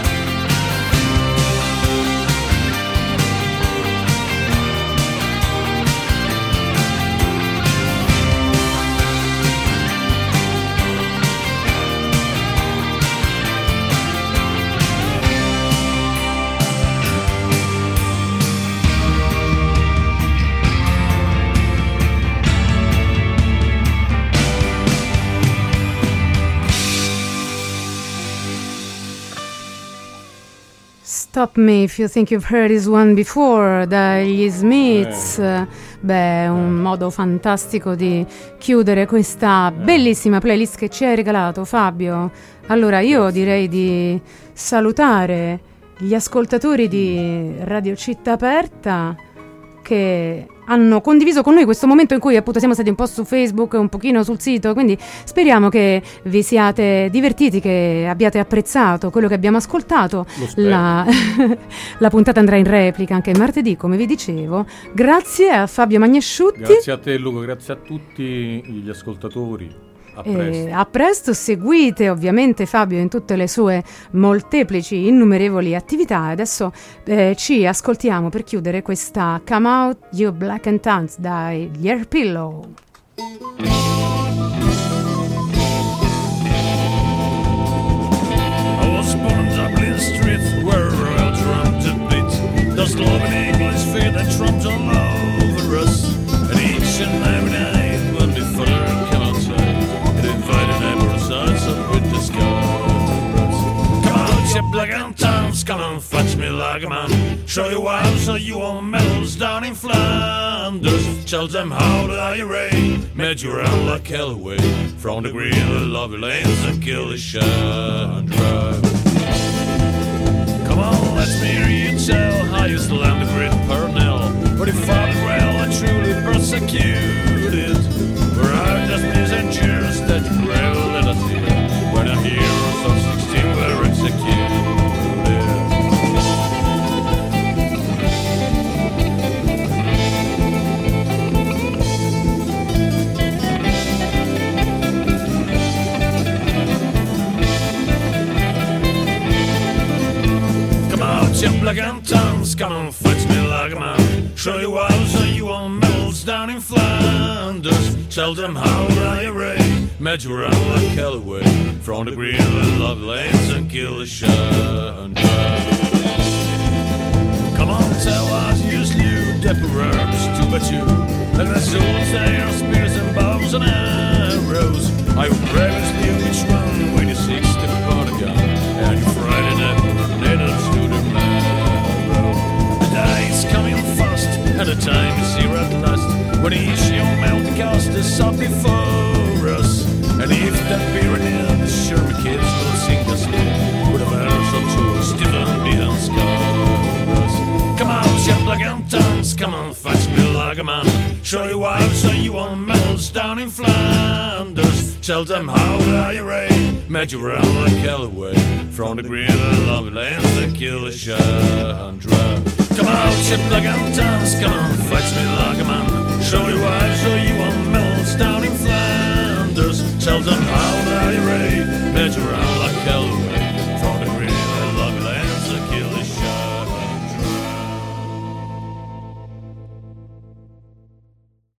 Stop Me If You Think You've Heard This One Before dagli Smiths. Beh, un modo fantastico di chiudere questa bellissima playlist che ci hai regalato, Fabio. Allora io direi di salutare gli ascoltatori di Radio Città Aperta che hanno condiviso con noi questo momento in cui appunto siamo stati un po' su Facebook, un pochino sul sito, quindi speriamo che vi siate divertiti, che abbiate apprezzato quello che abbiamo ascoltato. La puntata andrà in replica anche martedì, come vi dicevo. Grazie a Fabio Magnesciutti. Grazie a te, Luca, grazie a tutti gli ascoltatori. A presto, seguite ovviamente Fabio in tutte le sue molteplici, innumerevoli attività. Adesso ci ascoltiamo per chiudere questa Come Out You Black and Tans dagli Airpillow. I was born on Dublin Street where I drummed a beat. Those loving English feet that trumped all over us. And each and every night when we father come outside, it invited neighbors up with the scars. Come out, you black and tans, come and fetch me like a man. Show you why, so you want medals down in Flanders. Tell them how the IRA made you run like hell away from the green and lovely lanes and kill the shot and drive. Come on, let me hear you tell how you slammed the great Purnell, where the father well and truly persecuted. Where I just miss and cheers that you gravel let us hear when a heroes of 16 were executed. You black and tans, come and fetch me like a man. Show you how, so you want medals down in Flanders. Tell them how the IRA made you run like hell away from the green and love lanes and kill the shot and drive. Come on, tell us you slew the proverbs to but you. And the souls their spears and bows and arrows. I would rather slew each one with a 60-pound gun. And you Friday night natives to the coming fast, and the time is here at last, when each young mountain cast is up before us. And if that period ends, sure the kids will sing the song with a verse or two, Stephen behind scars. Come out, you black and tans, come on, fetch me like a man. Show you why, so you want medals down in Flanders. Tell them how the IRA made you run like hell away from the green and lovely lands that kill the shot and drive. Come out, you black and tans, come on, fetch me like a man. Show you why, so you want medals down in Flanders. Tell them how the IRA made you run